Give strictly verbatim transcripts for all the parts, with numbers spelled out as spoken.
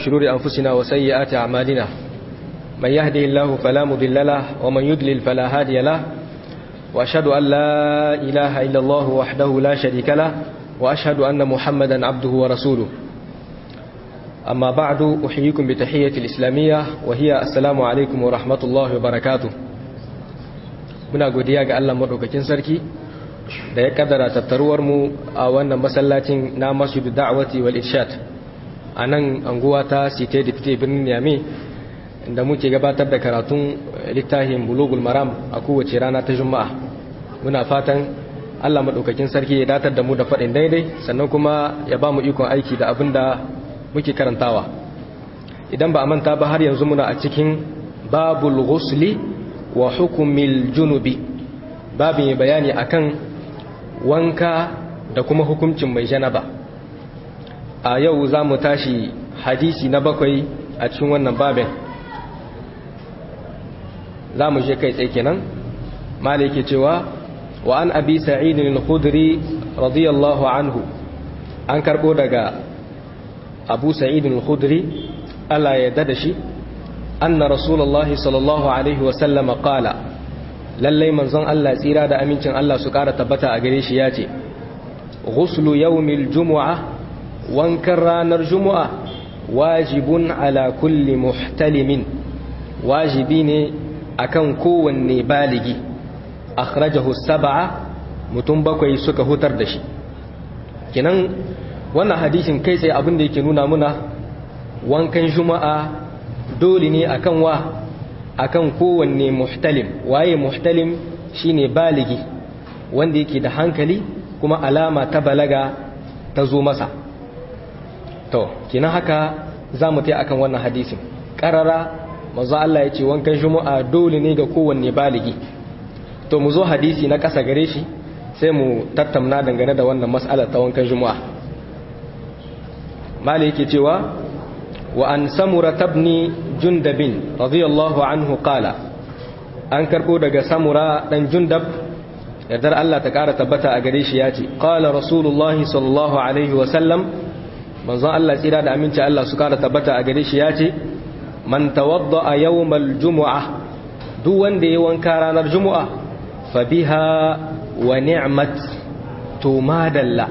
شرور أنفسنا وسيئات أعمالنا من يهده الله فلا مضل له ومن يضلل فلا هادي له وأشهد أن لا إله إلا الله وحده لا شريك له وأشهد أن محمدا عبده ورسوله أما بعد أحييكم بتحية الإسلامية وهي السلام عليكم ورحمة الله وبركاته. muna godiya ga Allah madaukakin sarki da ya kaddara tattaruwar mu a wannan masallacin na Masjidu Da'wati wal Irshad a nan anguwa ta Cité de Pité birnin Niamey inda muke gabatar da karatun littafin Bulughul Maram a kowace rana ta Juma'a. Muna fatan Allah madaukakin sarki ya datar da mu da faɗin daidai sannan kuma ya ba mu ikon aiki da abin da muke karantawa. Idan ba a manta ba har yanzu muna a cikin babul ghusli wa hukumil junubi, babin bayani akan wanka da kuma hukuncin mai janaba. A yau za mu tashi hadisi na bakwai a cikin wannan babin. Za mu je kai tsaye kenan. Mala yake cewa wa an abi sa'id al-khudri radiyallahu anhu, an karbo daga abu sa'id al-khudri Allah ya yarda da shi, anna rasulullahi sallallahu alaihi wasallam qala, lallai manzon Allah tsira da amincin Allah su kara tabbata a gare shi yace, ghuslu yawmil jumu'a, wankan ranar jumu'a, wajibun ala kulli muhtalimin, wajibi ne akan kowanne baligi. Akhrajahu sab'a, mutum bakwai suka hutar da shi. Kenan wannan hadisin kai sai abin da yake nuna muna wankan juma'a dole ne akan wa akan kowanne muhtalim. Waye muhtalim? Shine baligi wanda yake da hankali kuma alama ta balaga ta zo masa. To kina haka zamu tai akan wannan hadisin karara manzo Allah yace wankan juma'a dole ne ga kowanne baligi. To mu zo hadisi na kasa gare shi sai mu tattauna dangane da wannan mas'alar ta wankan juma'a. Mali yake cewa wa an samura tabni jundabin radiyallahu anhu qala, an karbo daga samura dan jundab yardar Allah ta kara tabbata a gare shi yace, qala rasulullahi sallallahu alaihi wa sallam, manzon Allah tsira da aminci Allah su kara tabbata a gare shi yace, man tawadda yawmal jumu'ah, duk wanda yayi wanka ranar jumu'a, fa biha wa ni'mat, to madalla.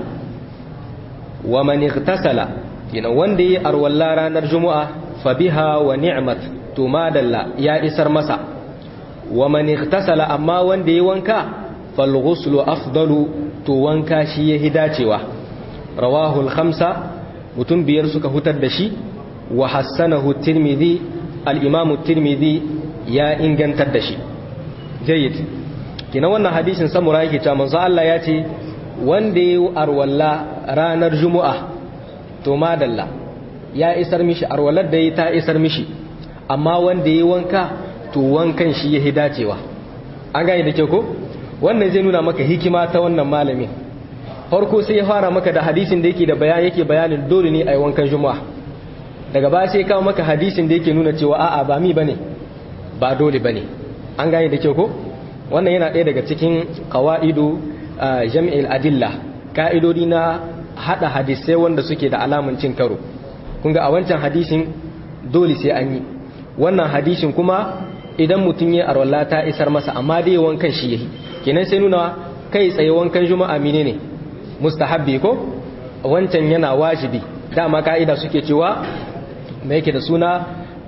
Wa man ightasala, kina wanda yi arwalla ranar juma'a, fa biha wa ni'mat, to madalla ya isar masa. Wa man ightasala, amma wanda yi wanka, fal ghuslu afdalu, to wanka shi yahi dacewa. Rawahu al-khamsa, mutum biyar suka hutar da shi. Wa hassanahu at-Tirmidhi, al-Imam at-Tirmidhi ya ingantar da shi. Jayyid. Kina wannan hadisin samura yake cewa manzo Allah ya ce wanda yi arwalla ranar juma'a, to madalla ya isar mishi, arwalar da ya ta isar mishi. Amma wanda ya wanka, to wankan shi ya dacewa. An gane da ke ko? Wannan zai nuna maka hikima ta wannan malamin. Farko sai ya fara maka da hadisin da yake da bayan yake bayanin dole ne a yi wankan juma'a. Daga baya sai ya kawo maka hadisin da yake nuna cewa a'a ba mi bane, ba dole bane. An gane da ke ko? Wannan yana ɗaya daga cikin qawaidu jam'il adilla, ka'idodi na hada hadisai wanda suke da alamun cin karo. Kunga a wancan hadisin dole sai an yi, wannan hadisin kuma idan mutum ya arwalla ta isar masa, amma dai wankan shi yayi. Kenan sai nuna kai tsaye wankan juma'a menene? Mustahabbi ko? Wancan yana wajibi. Dama ka'ida suke cewa me yake da suna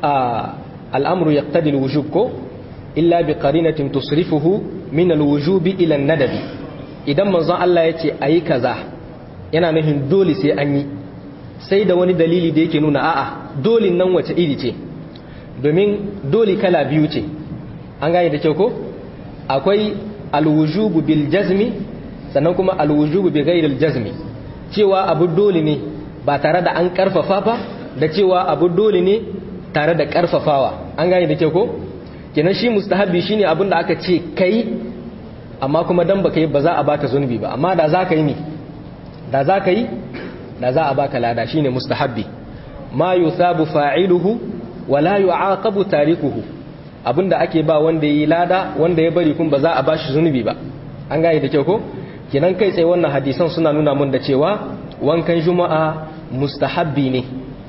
al'amru yaqtadi al-wujub ko illa bi qarinatin tusrifuhu min al-wujubi ila an-nadabi. Idan manzon Allah yace ayi kaza, yana nufin dole sai an yi, sai da wani dalili da yake nuna a'a dole nan wace iri ce, domin dole kala biyu ce. An gane da kyau ko? Akwai alwujubu bil jazmi, sannan kuma alwujubu bi ghairi al jazmi, cewa abu dole ne ba tare da an karfafa ba, da cewa abu dole ne tare da karfafawa. An gane da kyau ko? Kenan shi mustahabi shine abin da aka ce kai, amma kuma dan baka yi ba za a baka zunubi ba, amma da za ka yi ne da za ka yi da za a baka lada. Shine mustahabbi, ma yusabu fa'iluhu wa la yu'aqabu tarikuhu, abinda ake ba wanda yi lada, wanda ya bari kun ba za a bashi zunubi ba. An gane da kyau ko? Kenan kai tsaye wannan hadisan suna nuna mun da cewa wankan juma'a mustahabbi ne,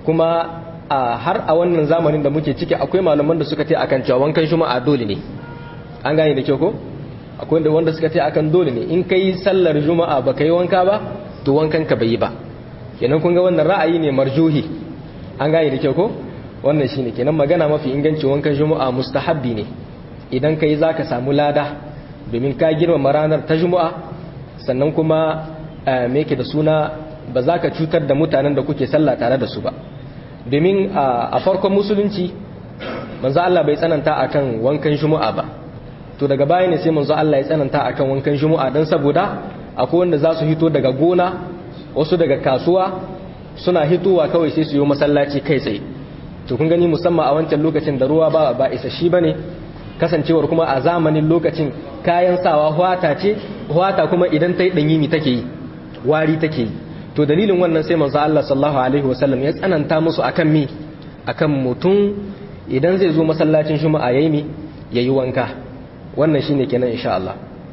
kuma har a wannan zamanin da muke ciki akwai malaman da suka ce akan cewa wankan juma'a dole ne an gane da kyau ko akwai wanda suka ce akan dole ne in kai sallar juma'a baka yi wanka ba to wankan ka bai yi ba kenan kun ga wannan ra'ayi ne marjuhi an gane da kyau ko wannan shine kenan magana mafi inganci wankan juma'a mustahabbi ne idan kai zaka samu lada domin ka girmama ranar ta juma'a sannan kuma me yake da suna ba za ka cutar da mutanen da kuke sallah tare da su ba domin a farkon musulunci manzo Allah bai tsananta akan wankan juma'a ba to daga baya ne sai manzo Allah ya tsananta akan wankan juma'a dan saboda akwai wanda za su hito daga gona wasu daga kasuwa suna hitowa kawai sai su yi masallaci kai tsaye to kun gani musamman a wancan lokacin da ruwa ba ba isa shi bane kasancewar kuma a zamanin lokacin kayan sawa hwata ce hwata kuma idan ta yi danyi mi take yi wari take yi to dalilin wannan sai manzo Allah sallallahu alaihi wasallam ya tsananta musu akan mi akan mutum idan zai zo masallacin juma'a yayi mi yayi wanka wannan shine kenan insha Allah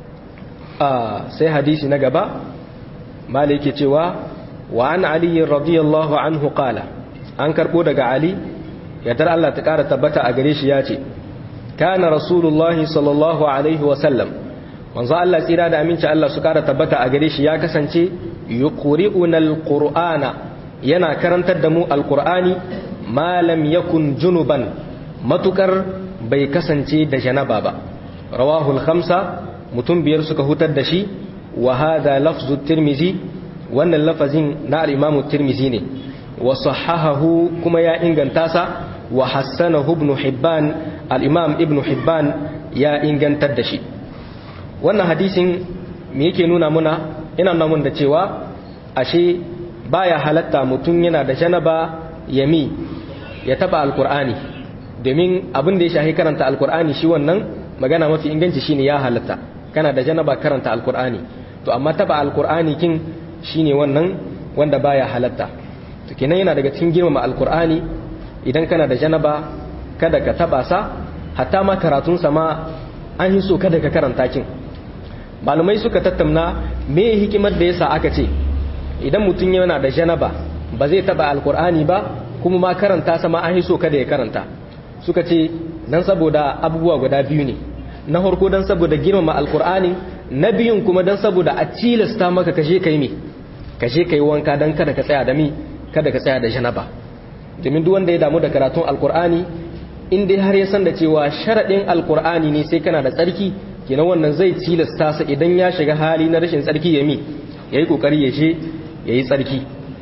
ah sai hadisi na gaba malai yake cewa wa an ali radiyallahu anhu qala an karbo daga ali yadda Allah ta kara tabbata a gare shi yace kana rasulullahi sallallahu alaihi wasallam manzo Allah tsira da aminci Allah su kara tabbata a gare shi ya kasance yuqri'una alqur'ana yana karantar da mu alqur'ani ma lam yakun junuban matukar bai kasance da janaba ba rawahu al-khamsa mutum biyar suka hutar da shi wa hadha lafzu tirmizi wannan lafazin na al-imamu tirmizi ne wa sahahahu kuma ya inganta sa wa hassanahu ibn hibban al-imam ibn hibban ya ingantar da shi wannan hadisin me yake nuna muna ina nuna mun da cewa ashe baya halatta mutum yana da janaba yami ya taba alqur'ani domin abin da ya shahi karanta alqur'ani shi wannan magana mafi inganci shine ya halatta kana da janaba karanta alqur'ani to amma taba alqur'ani kin shine wannan wanda baya halatta to kenan yana daga cikin girmama alqur'ani idan kana da janaba kada ka taba sa hatta ma karatun sa ma an yi so kada ka karanta kin malumai suka tattauna me hikimar da yasa aka ce idan mutum yana da janaba ba zai taba alqur'ani ba kuma ma karanta sa ma an yi so kada ya karanta suka ce dan saboda abubuwa guda biyu ne na farko dan saboda girmama alqur'ani na biyun kuma dan saboda a tilasta maka kaje kai me kaje kai wanka dan kada ka tsaya da mi kada ka tsaya da janaba domin duk wanda ya damu da karatun alqur'ani in dai har ya san da cewa sharadin alqur'ani ne sai kana da tsarki kenan wannan zai tilasta sa idan ya shiga hali na rashin tsarki ya mi yayi kokari ya je yayi tsarki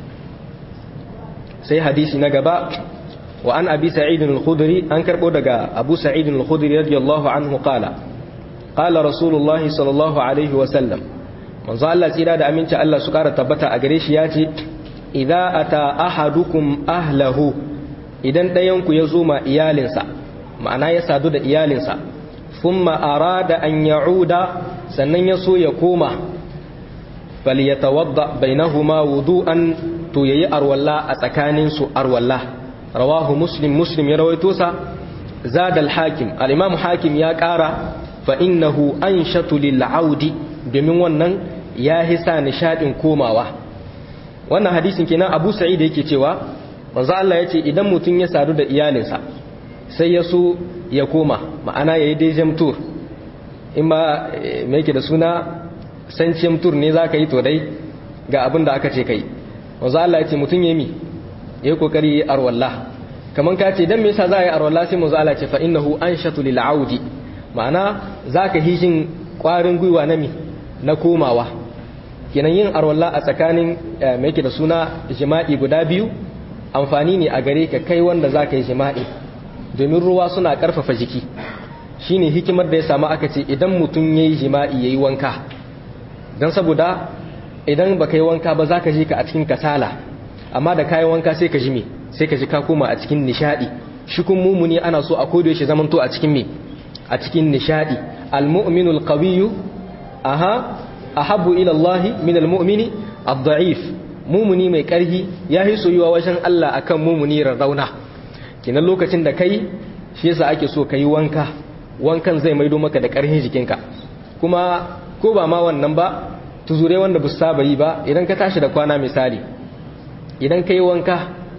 sai hadisi na gaba wa an abi sa'id al-khudri an karbo daga abu sa'id al-khudri radiyallahu anhu qala qala rasulullahi sallallahu alaihi wa sallam manzo Allah tsira da aminci Allah su kara tabbata a gare shi yace idza ata ahadukum ahlahu idan dayan ku yazo ma iyalinsa ma'ana ya sadu da iyalinsa thumma arada an ya'uda sannan yaso ya koma falyatawadda bainahuma wudu'an to yayi arwalla a tsakanin su arwalla rawahu muslim muslim ya rawaito sa zada al-hakim al-imam hakim ya kara fa innahu anshatu lil-audi domin wannan ya hisa nishadin komawa wannan hadisin kenan Abu Sa'id yake cewa manzo Allah yace idan mutun ya sadu da iyalinsa sai ya so ya koma ma'ana yayi dejem tour in ma me yake da suna sanciyam tour ne zaka yi to dai ga abin da aka ce kai manzo Allah yace mutun yayi mi yayi kokari arwalla kaman ka ce dan me yasa za a yi arwalla sai manzo Allah ce fa innahu anshatu lil audi ma'ana zaka hishin kwarin gwiwa na mi na komawa kenan yin arwalla a tsakanin me yake da suna jima'i guda biyu amfani ne a gare ka kai wanda zaka yi jima'i domin ruwa suna karfafa jiki shine hikimar da ya samu aka ce idan mutum yayi jima'i yayi wanka dan saboda idan baka yi wanka ba zaka ji ka a cikin kasala amma da kayan wanka sai ka ji me sai ka ji ka koma a cikin nishadi shi kun mumuni ana so a kodo shi zamanto a cikin me a cikin nishadi almu'minul qawiyyu aha ahabbu ila Allah min almu'mini ad-da'if mumuni mai karhi yahi soyuwa wajen Allah akan mumuni rarrauna kinan lokacin da kai shi yasa ake so kai wanka wankan zai maido maka da karhin jikinka kuma ko ba ma wannan ba tuzure wanda bu saba yi ba idan ka tashi da kwana misali idan kai wanka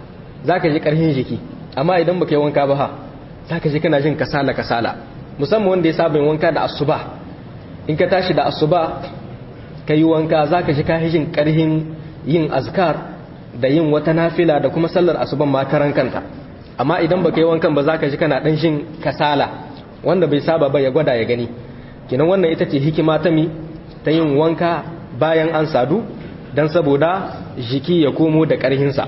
zaka ji karhin jiki amma idan baka yi wanka ba ha zaka ji kana jin kasala kasala musamman wanda ya saba yin wanka da asuba in ka tashi da asuba kai wanka zaka ji ka jin karhin yin azkar da yin wata nafila da kuma sallar asuban ma karan kanta amma idan baka yi wankan ba zaka ji kana dan jin kasala wanda bai saba ba ya gwada ya gani kinan wannan ita ce hikima ta mi ta yin wanka bayan an sadu dan saboda jiki ya komo da karhinsa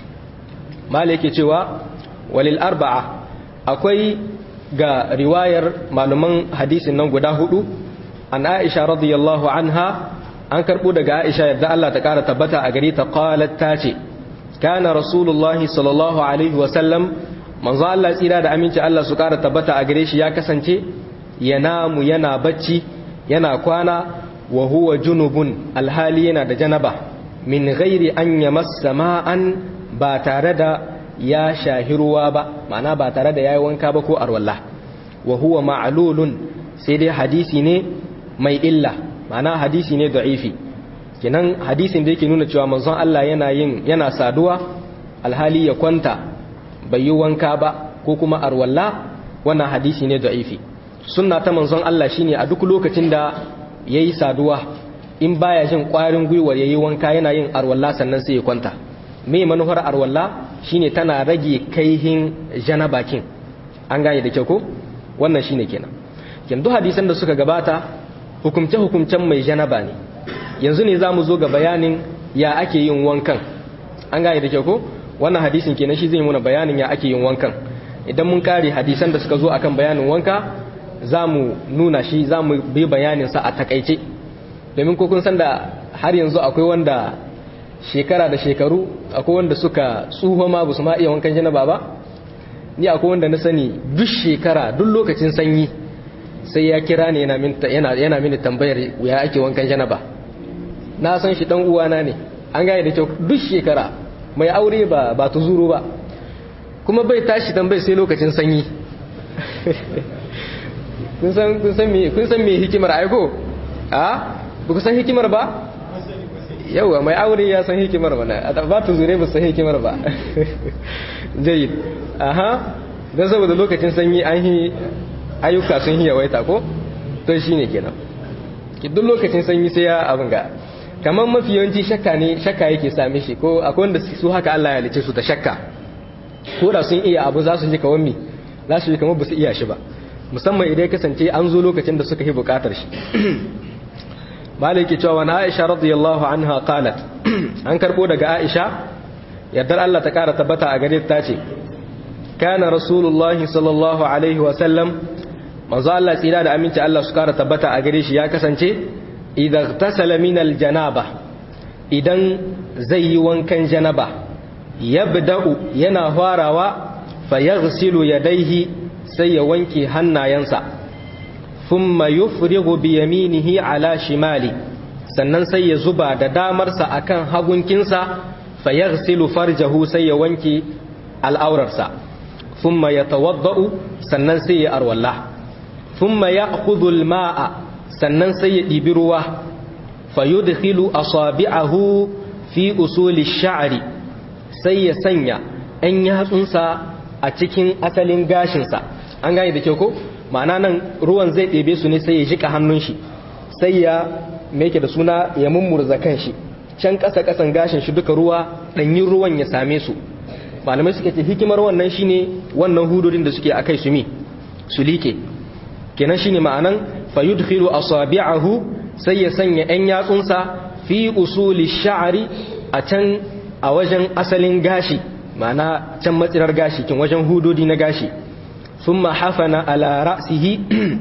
malai yake cewa walil arba'a akwai ga riwayar malaman hadisin nan guda hudu an Aisha radiyallahu anha an karbo daga Aisha yadda Allah ta kara tabbata a gare ta qalat tace kana rasulullahi sallallahu alaihi wa sallam manzo Allah tsira da aminci Allah su kara tabbata a gare shi ya kasance yanamu yana bacci yana kwana wa huwa junubun alhali yana da janaba min ghairi an yamassa ma'an ba tare da ya shahi ruwa ba ma'ana ba tare da yayi wanka ba ko arwalla wa huwa ma'lulun sai dai hadisi ne mai illa ma'ana hadisi ne da'ifi kenan hadisin da yake nuna cewa manzon Allah yana yin yana saduwa alhali ya kwanta bai yi wanka ba ko kuma arwalla wannan hadisi ne da'ifi sunna ta manzon Allah shine a duk lokacin da yayi saduwa in baya jin kwarin gwiwar yayi wanka yana yin arwalla sannan sai ya kwanta me manufar arwalla shine tana rage kaihin janabakin an gane da kyau ko wannan shine kenan kin duk hadisan da suka gabata hukumce hukumcen mai janaba ne yanzu ne zamu zo ga bayanin ya ake yin wankan an gane da kyau ko wannan hadisin kenan shi zai muna bayanin ya ake yin wankan idan mun kare hadisan da suka zo akan bayanin wanka zamu nuna shi zamu bi bayanin sa a takaice domin ko kun san da har yanzu akwai wanda shekara da shekaru akwai wanda suka tsuho ma ba su ma iya wankan janaba ba ni akwai wanda na sani duk shekara duk lokacin sanyi sai ya kira ne yana min yana yana mini tambayar ya ake wankan janaba na san shi dan uwana ne an gane da kyau duk shekara mai aure ba ba tuzuru ba kuma bai tashi tambayar sai lokacin sanyi kun san kun san me kun san me hikimar aiko a ba ku san hikimar ba yawa mai aure ya san hikimar ba na ba ta zure ba san hikimar ba jayyid aha dan saboda lokacin sanyi an yi ayyuka sun yi yawaita ko to shine kenan ki duk lokacin sanyi sai ya abin ga kamar mafi yawanci shakka ne shakka yake same shi ko akwai wanda su haka Allah ya halice su ta shakka ko da sun iya abu za su ji kawai mi za su ji kamar ba su iya shi ba musamman idan ya kasance an zo lokacin da suka yi bukatar shi maliki cewa na Aisha radiyallahu anha qalat an karbo daga Aisha yardar Allah ta kara tabbata a gare ta ce kana rasulullahi sallallahu alaihi wa sallam manzo Allah tsira da aminci Allah su kara tabbata a gare shi ya kasance idan tasala min aljanaba idan zai yi wankan janaba yabda'u yana farawa fayaghsilu yadayhi sai ya wanke hannayensa thumma yufrigu bi yaminihi ala shimali sannan sai ya zuba da damarsa akan hagunkinsa fayaghsilu farjahu sai ya wanke al'aurarsa thumma yatawaddau sannan sai ya arwalla thumma ya'khudhu al-ma'a sannan sai ya dibi ruwa fayudkhilu asabi'ahu fi usuli ash-sha'ri sai ya sanya ɗan yatsunsa a cikin asalin gashinsa an gane da kyau ko ma'ana nan ruwan zai ɗebe su ne sai ya jika hannun shi sai ya meke da suna ya mummurza kan shi can ƙasa ƙasan gashin shi duka ruwa ɗanyin ruwan ya same su malamai suke ce hikimar wannan shine wannan hudodin da suke akai su mi su like kenan shine ma'anan fayudkhilu asabi'ahu sai ya sanya ɗan yatsunsa fi usuli sha'ri a can a wajen asalin gashi ma'ana can matsirar gashi kin wajen hudodi na gashi thumma hafana ala ra'sihi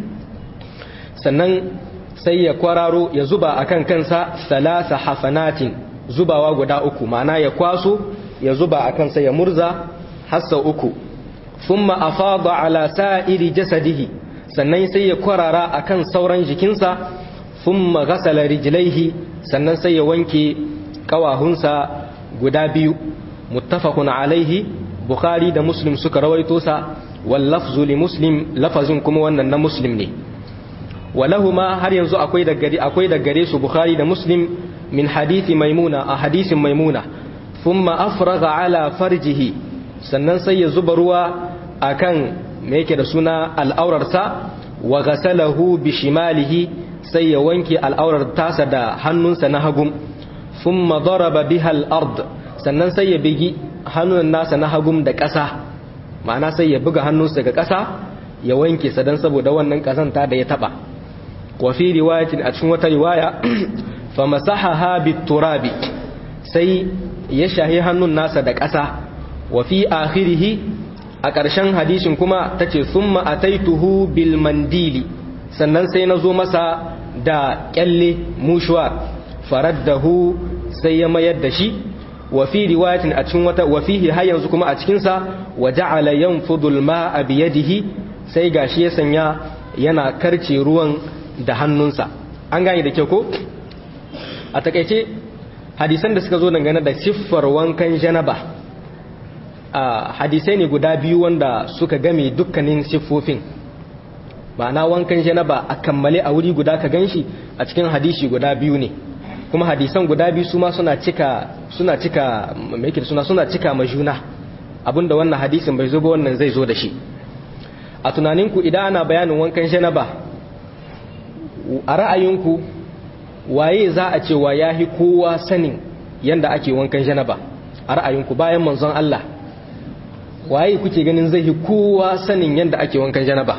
sannan sai ya kwararo ya zuba akan kansa salasa hafanatin zubawa guda uku ma'ana ya kwaso ya zuba akan sa ya murza hassa uku thumma afada ala sa'iri jasadihi sannan sai ya kwarara akan sauran jikinsa thumma ghasala rijlaihi sannan sai ya wanke kawahunsa guda biyu muttafaqun alaihi bukhari da muslim suka rawaito sa wal lafzu li muslim lafazin kuma wannan na muslim ne walahuma har yanzu akwai da gari akwai da gare su bukhari da muslim min hadisi maimuna a hadisin maimuna thumma afraga ala farjihi sannan sai ya zuba ruwa akan me yake da suna al'aurarsa wa ghasalahu bi shimalihi sai ya wanke al'aurar tasa da hannunsa na hagu thumma daraba biha al-ard sannan sai ya bigi hannun nasa na hagu da ƙasa ma'ana sai ya buga hannunsa ga ƙasa ya wanke sa dan saboda wannan kazanta da ya taba wa fi riwayatin a cikin wata riwaya fa masahaha bit turabi sai ya shahi hannun nasa da ƙasa wa fi akhirih a ƙarshen hadisin kuma tace summa ataituhu bil mandili sannan sai nazo masa da kyalle mushuwa faraddahu sai ya mayar da shi wa fi riwayatin a cikin wata wa fihi har yanzu kuma a cikin sa wa ja'ala yanfudu al ma'a bi yadihi sai gashi ya sanya yana karce ruwan da hannunsa an gane da kyau ko a takeice hadisan da suka zo dangane da siffar wankan janaba a hadisai ne guda biyu wanda suka game dukkanin siffofin ma'ana wankan janaba a kammale a wuri guda ka ganshi a cikin hadisi guda biyu ne kuma hadisan guda biyu su ma suna cika suna cika me yake suna suna cika majuna abinda wannan hadisin bai zo ba wannan zai zo da shi a tunaninku idan ana bayanin wankan janaba a ra'ayinku waye za a ce wa yahi kowa sanin yanda ake wankan janaba a ra'ayinku bayan manzon Allah waye kuke ganin zai yi kowa sanin yanda ake wankan janaba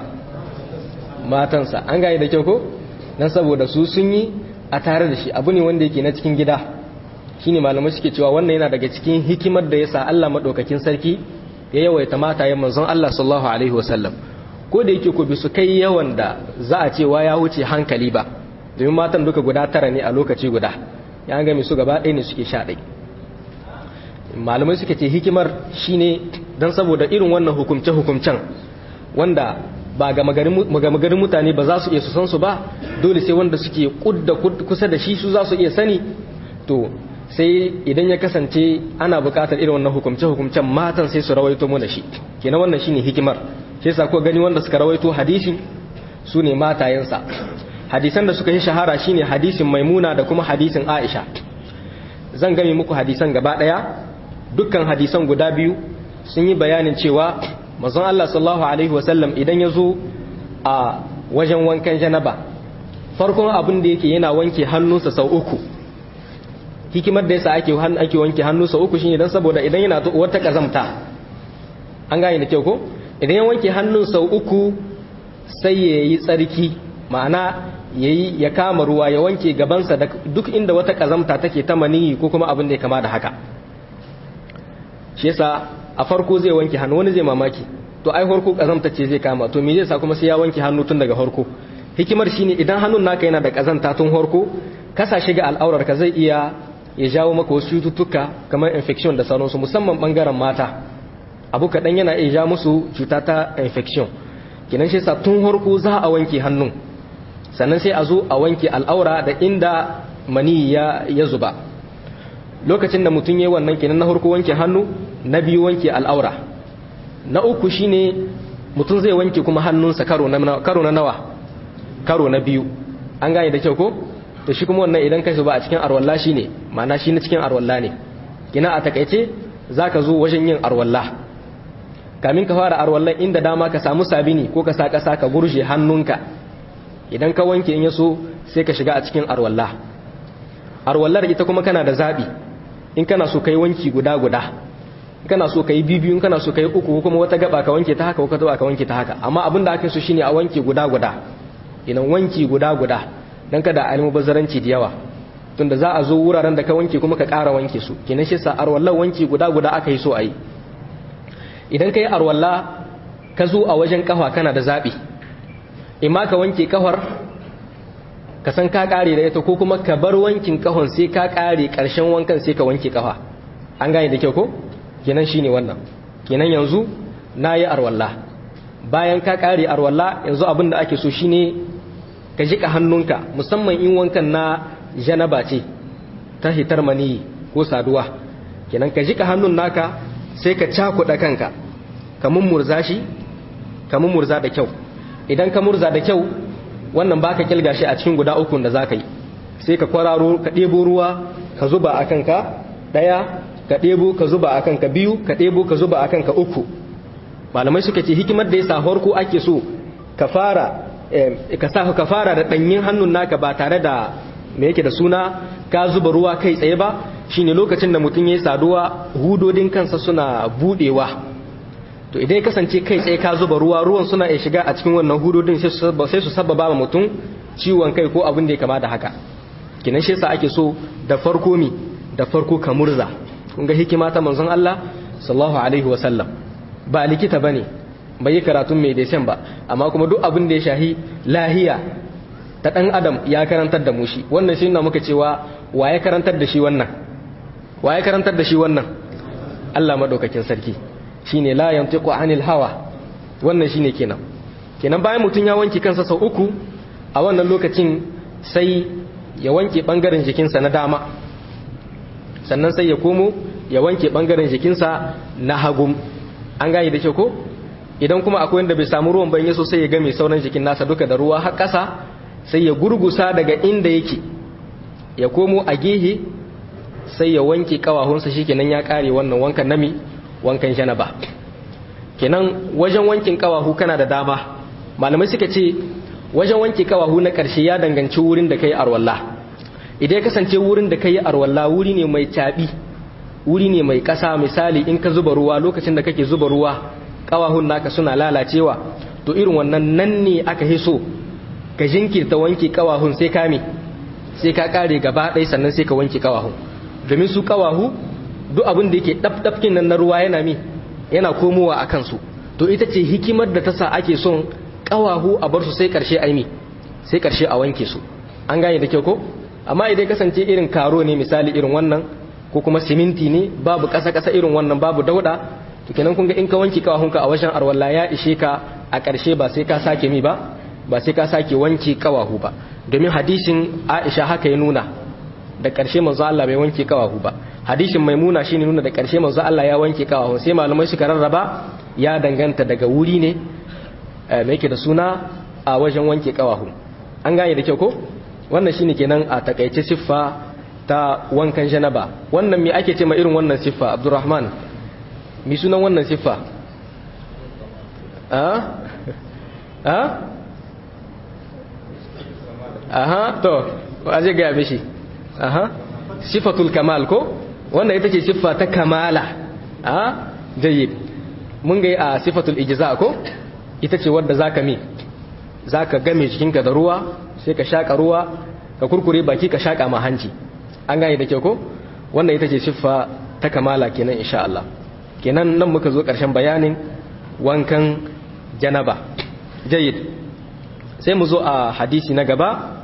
matansa an gane da kyau ko dan saboda su sun yi a tare da shi abu ne wanda yake na cikin gida shine malamai suke cewa wannan yana daga cikin hikimar da yasa Allah madaukakin sarki ya yawaita matayen manzon Allah sallallahu alaihi wasallam ko da yake ko bisu kai yawan da za a cewa ya wuce hankali ba domin matan duka guda tara ne a lokaci guda ya ga su gaba ɗaya ne suke sha ɗai malamai suke ce hikimar shine dan saboda irin wannan hukumce hukumcen wanda ba ga magarin mutane ba za su iya su san su ba dole sai wanda suke kudda kusa da shi su za su iya sani to sai idan ya kasance ana bukatar irin wannan hukumce hukumcen matan sai su rawaito mu da shi kenan wannan shine hikimar shi yasa ko gani wanda suka rawaito hadisin su ne matayensa hadisan da suka yi shahara shine hadisin Maimuna da kuma hadisin Aisha zan gami muku hadisan gaba daya dukkan hadisan guda biyu sun yi bayanin cewa manzon Allah sallallahu alaihi wasallam idan ya zo a wajen wankan janaba farkon abin da yake yana wanke hannunsa sau uku hikimar da yasa ake ake wanke hannu sau uku shine dan saboda idan yana wata kazamta an gane da kyau ko idan ya wanke hannun sau uku sai ya yi tsarki ma'ana yayi ya kama ruwa ya wanke gabansa da duk inda wata kazamta take ta maniyi ko kuma abin da ya kama da haka shi yasa a farko zai wanke hannu wani zai mamaki to ai farko kazamta ce zai kama to me zai sa kuma sai ya wanke hannu tun daga farko hikimar shine idan hannun naka yana da kazanta tun farko kasa shiga al'aurar ka zai iya ya jawo maka wasu cututtuka kamar infection da sauransu musamman bangaren mata abu kaɗan yana iya ja musu cuta ta infection kenan shi yasa tun farko za a wanke hannun sannan sai a zo a wanke al'aura da inda mani ya, ya zuba lokacin da mutum ya yi wannan kenan na farko wanke hannu na biyu wanke al'aura na uku shine mutum zai wanke kuma hannunsa karo na, karo na nawa karo na biyu an gane da kyau ko to shi kuma wannan idan ka zuba a cikin arwalla shine ma'ana shi na cikin arwalla ne kina a takaice zaka zo wajen yin arwalla kamin ka fara arwallan inda dama ka samu sabini ko ka sa kasa ka gurje hannunka idan ka wanke in yaso sai ka shiga a cikin arwalla arwallar ita kuma kana da zabi in kana so kai wanki guda guda in kana so kai bibiyu in kana so kai uku kuma wata gaba ka wanke ta haka ko ka taba ka wanke ta haka amma abinda ake so shine a wanke guda guda idan wanki guda guda dan kada almubazzaranci da yawa tunda za a zo wuraren da ka wanke kuma ka ƙara wanke su kenan shi sa arwallar wanki guda guda aka yi so ayi idan kai arwalla ka zo a wajen kafa kana da zabi imma ka wanke kafar ka san ka kare da ita ko kuma ka bar wankin kafan sai ka kare karshen wankan sai ka wanke kafa an gane da kyau ko kenan shine wannan kenan yanzu nayi arwalla bayan ka kare arwalla yanzu abin da ake so shine ka jika hannunka musamman in wankan na janaba ce ta hitar mani ko saduwa kenan ka jika hannun naka sai ka cakuɗa kanka ka mummurza shi ka mummurza da kyau idan ka murza da kyau wannan baka kilga shi a cikin guda uku da zaka yi sai ka kwararo ka ɗebo ruwa ka zuba a kanka ɗaya ka ɗebo ka zuba akan ka biyu ka ɗebo ka zuba akan ka uku. Malamai suka ce hikimar da yasa farko ake so ka fara ka sa ka fara da danyin hannun naka ba tare da me yake da suna ka zuba ruwa kai tsaye ba, shine lokacin da mutum yayi saduwa hudodin kansa suna budewa. To idan ya kasance kai tsaye ka zuba ruwa, ruwan suna iya shiga a cikin wannan hudodin sai su sai su sababa wa mutum ciwon kai ko abin da ya kama da haka. Kinan shi yasa ake so da farko mi da farko ka murza. Kun ga hikima ta manzon Allah sallallahu alaihi wa sallam. Ba likita bane, bai yi karatun mai desen ba, amma kuma duk abin da ya shahi lahiya ta dan adam ya karantar da mu shi. Wannan shi ne muka cewa wa ya karantar da shi wannan? Wa ya karantar da shi wannan? Allah madaukakin sarki. Shine la yantiqu anil hawa. Wannan shine kenan. Kenan bayan mutun ya wanke kansa sau uku, a wannan lokacin sai ya wanke bangaren jikinsa na dama. Sannan sai ya komo ya wanke bangaren jikinsa na hagu. An gane da kyau ko? Idan kuma akwai wanda bai samu ruwan ban yaso sai ya game sauran jikin nasa duka da ruwa har ƙasa, sai ya gurgusa daga inda yake ya komo a gehe sai ya wanke kawahunsa, shikenan ya kare wannan wankan nami wankan janaba. Kenan wajen wankin kawahu kana da dama. Malamai suka ce wajen wanke kawahu na ƙarshe ya danganci wurin da kai arwalla. Idan ya kasance wurin da kai arwalla wuri ne mai tabi, wuri ne mai ƙasa, misali in ka zuba ruwa, lokacin da kake zuba ruwa kawahun naka suna lalacewa, to irin wannan nan ne aka hiso ka jinkirta wanke kawahun sai ka me sai ka kare gaba ɗaya sannan sai ka wanke kawahun, domin su kawahu duk abin da yake ɗaf-ɗafkin nan na ruwa yana mi yana komowa a kansu. To ita ce hikimar da ta sa ake son kawahu a bar su sai karshe a mi sai karshe a wanke su. An gane da kyau ko? Amma idan kasance irin karo ne misali irin wannan, ko kuma siminti ne babu ƙasa-ƙasa irin wannan babu dauda, to kenan kun ga in ka wanke kawahunka a wajen arwalla ya ishe ka, a ƙarshe ba sai ka sake mi ba ba sai ka sake wanke kawahu ba, domin hadisin Aisha haka ya nuna da ƙarshe manzo Allah bai wanke kawahu ba. Hadisin Maimuna shine nuna da ƙarshe manzo Allah ya wanke kawahu. Sai malamai suka rarraba, ya danganta daga wuri ne me yake da suna a wajen wanke kawahu. An gane da kyau ko? Wannan shine kenan a takaice siffa ta wankan janaba. Wannan me ake ce ma irin wannan siffa, Abdurrahman? Mi sunan wannan siffa? Ah? Ah? Aha, to, aje ga mishi. Aha. Sifatul kamal ko? Wannan ita ce siffa ta kamala. Ah? Jayyid. Mun ga a sifatul ijza ko? Ita ce wadda zaka mi zaka game jikinka da ruwa, sai ka shaka ruwa, ka kurkure baki ka shaka ma hanci. An gane da kyau ko? Wannan ita ce siffa ta kamala kenan insha Allah. Kenan nan muka zo ƙarshen bayanin wankan janaba. Jayyid. Sai mu zo a hadisi na gaba.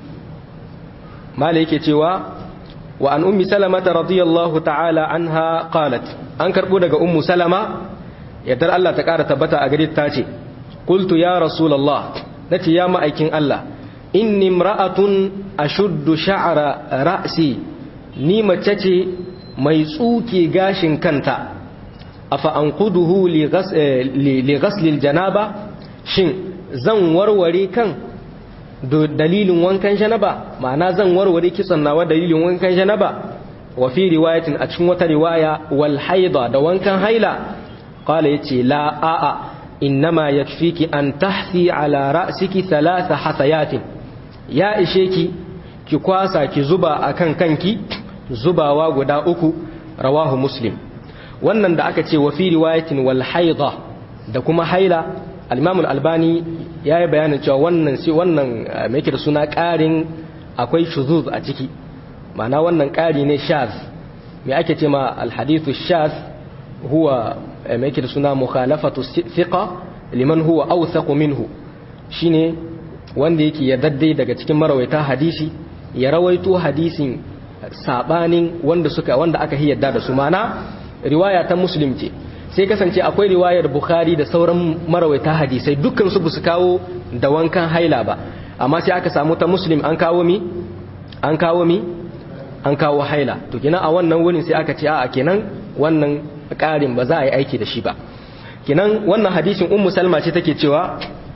Mala yake cewa wa an ummi salamata radiyallahu ta'ala anha qalat, an karbo daga ummu salama yadda Allah ta kara tabbata a gare ta ce, qultu ya rasulullah, nace ya ma'aikin Allah, inni imra'atun ashuddu sha'ra ra'si, ni mace ce mai tsuke gashin kanta, afa anquduhu li ghasli janaba, shin zan warware kan dalilin wankan janaba, ma'ana zan warware kitson nawa dalilin wankan janaba. Wa fi riwayatin, a cikin wata riwaya, wal haida, da wankan haila. Qala yace la a'a, innama yakfiki an tahthi ala ra'siki thalatha hasayatin, ya ishe ki ki kwasa ki zuba akan kanki zubawa guda uku. Rawahu Muslim. Wannan da aka ce wa fi riwayatin wal haida da kuma haila, al-Imam al-Albani ya yi bayanin cewa wannan sai wannan mai yake da suna ƙarin akwai shuzuz a ciki, ma'ana wannan ƙari ne shaz. Me ake ce ma al-hadithu shaz? Huwa mai yake da suna mukhalafatu thiqa liman huwa awthaqu minhu, shine wanda yake yardadde daga cikin marawaita hadisi ya rawaito hadisin sabanin wanda suka wanda aka hiyarda da su, ma'ana riwaya ta Muslim ce, sai kasance akwai riwayar Bukhari da sauran marawaita hadisai dukkan su su kawo da wankan haila ba, amma sai aka samu ta Muslim an kawo mi an kawo mi an kawo haila. To kenan a wannan wurin sai aka ce a'a, kenan wannan ƙarin ba za a yi aiki da shi ba. Kenan wannan hadisin Ummu Salma ce take cewa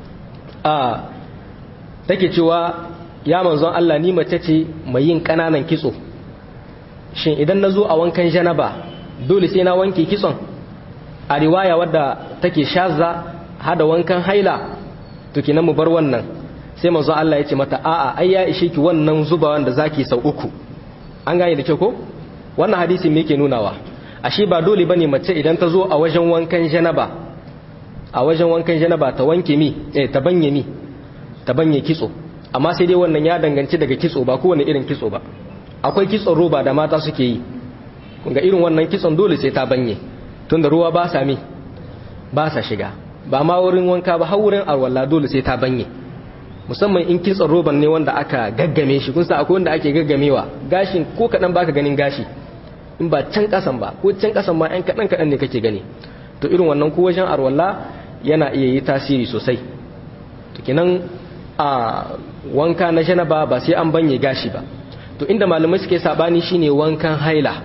a take cewa ya manzon Allah, ni mace ce mai yin kananan kitso, shin idan nazo a wankan janaba dole sai na wanke kitson a riwaya wadda take shazza hada wankan haila to kenan mu bar wannan sai manzo Allah ya ce mata a'a ai ya ishe ki wannan zubawan da zaki sau uku an gane da kyau ko wannan hadisi me yake nunawa ashe ba dole bane mace idan ta zo a wajen wankan janaba a wajen wankan janaba ta wanke mi eh ta banye mi ta banye kitso amma sai dai wannan ya danganci daga kitso ba kowane irin kitso ba akwai kitson roba da mata suke yi kun ga irin wannan kitson dole sai ta banye tunda ruwa ba sa mi ba sa shiga ba ma wurin wanka ba har wurin arwalla dole sai ta banye musamman in kitson roban ne wanda aka gaggame shi kun san akwai wanda ake gaggamewa gashin ko kadan baka ganin gashi in ba can kasan ba ko can kasan ma ɗan kadan kadan ne kake gani to irin wannan ko wajen arwalla yana iya yi tasiri sosai to kenan a wanka na janaba ba sai an banye gashi ba to inda malamai suke sabani shine wankan haila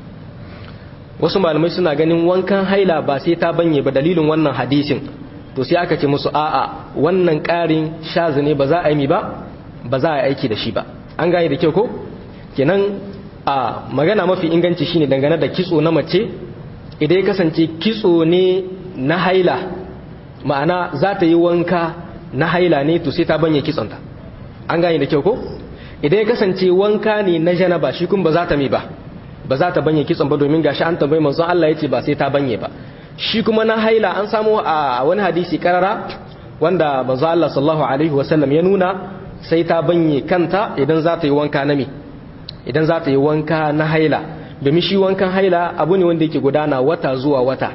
wasu malamai suna ganin wankan haila ba sai ta banye ba dalilin wannan hadisin to sai aka ce musu a'a wannan ƙarin shazi ne ba za a yi mi ba ba za a yi aiki da shi ba an gane da kyau ko kenan a magana mafi inganci shine dangane da kitso na mace idan ya kasance kitso ne na haila ma'ana za ta yi wanka na haila ne to sai ta banye kitsonta an gane da kyau ko idan ya kasance wanka ne na janaba shi kun ba za ta mi ba ba za ta banye kitson ba domin gashi an tambayi manzon Allah yace ba sai ta banye ba shi kuma na haila an samu a wani hadisi karara wanda manzon Allah sallallahu alaihi wasallam ya nuna sai ta banye kanta idan za ta yi wanka na mi idan za ta yi wanka na haila domin shi wankan haila abu ne wanda yake gudana wata zuwa wata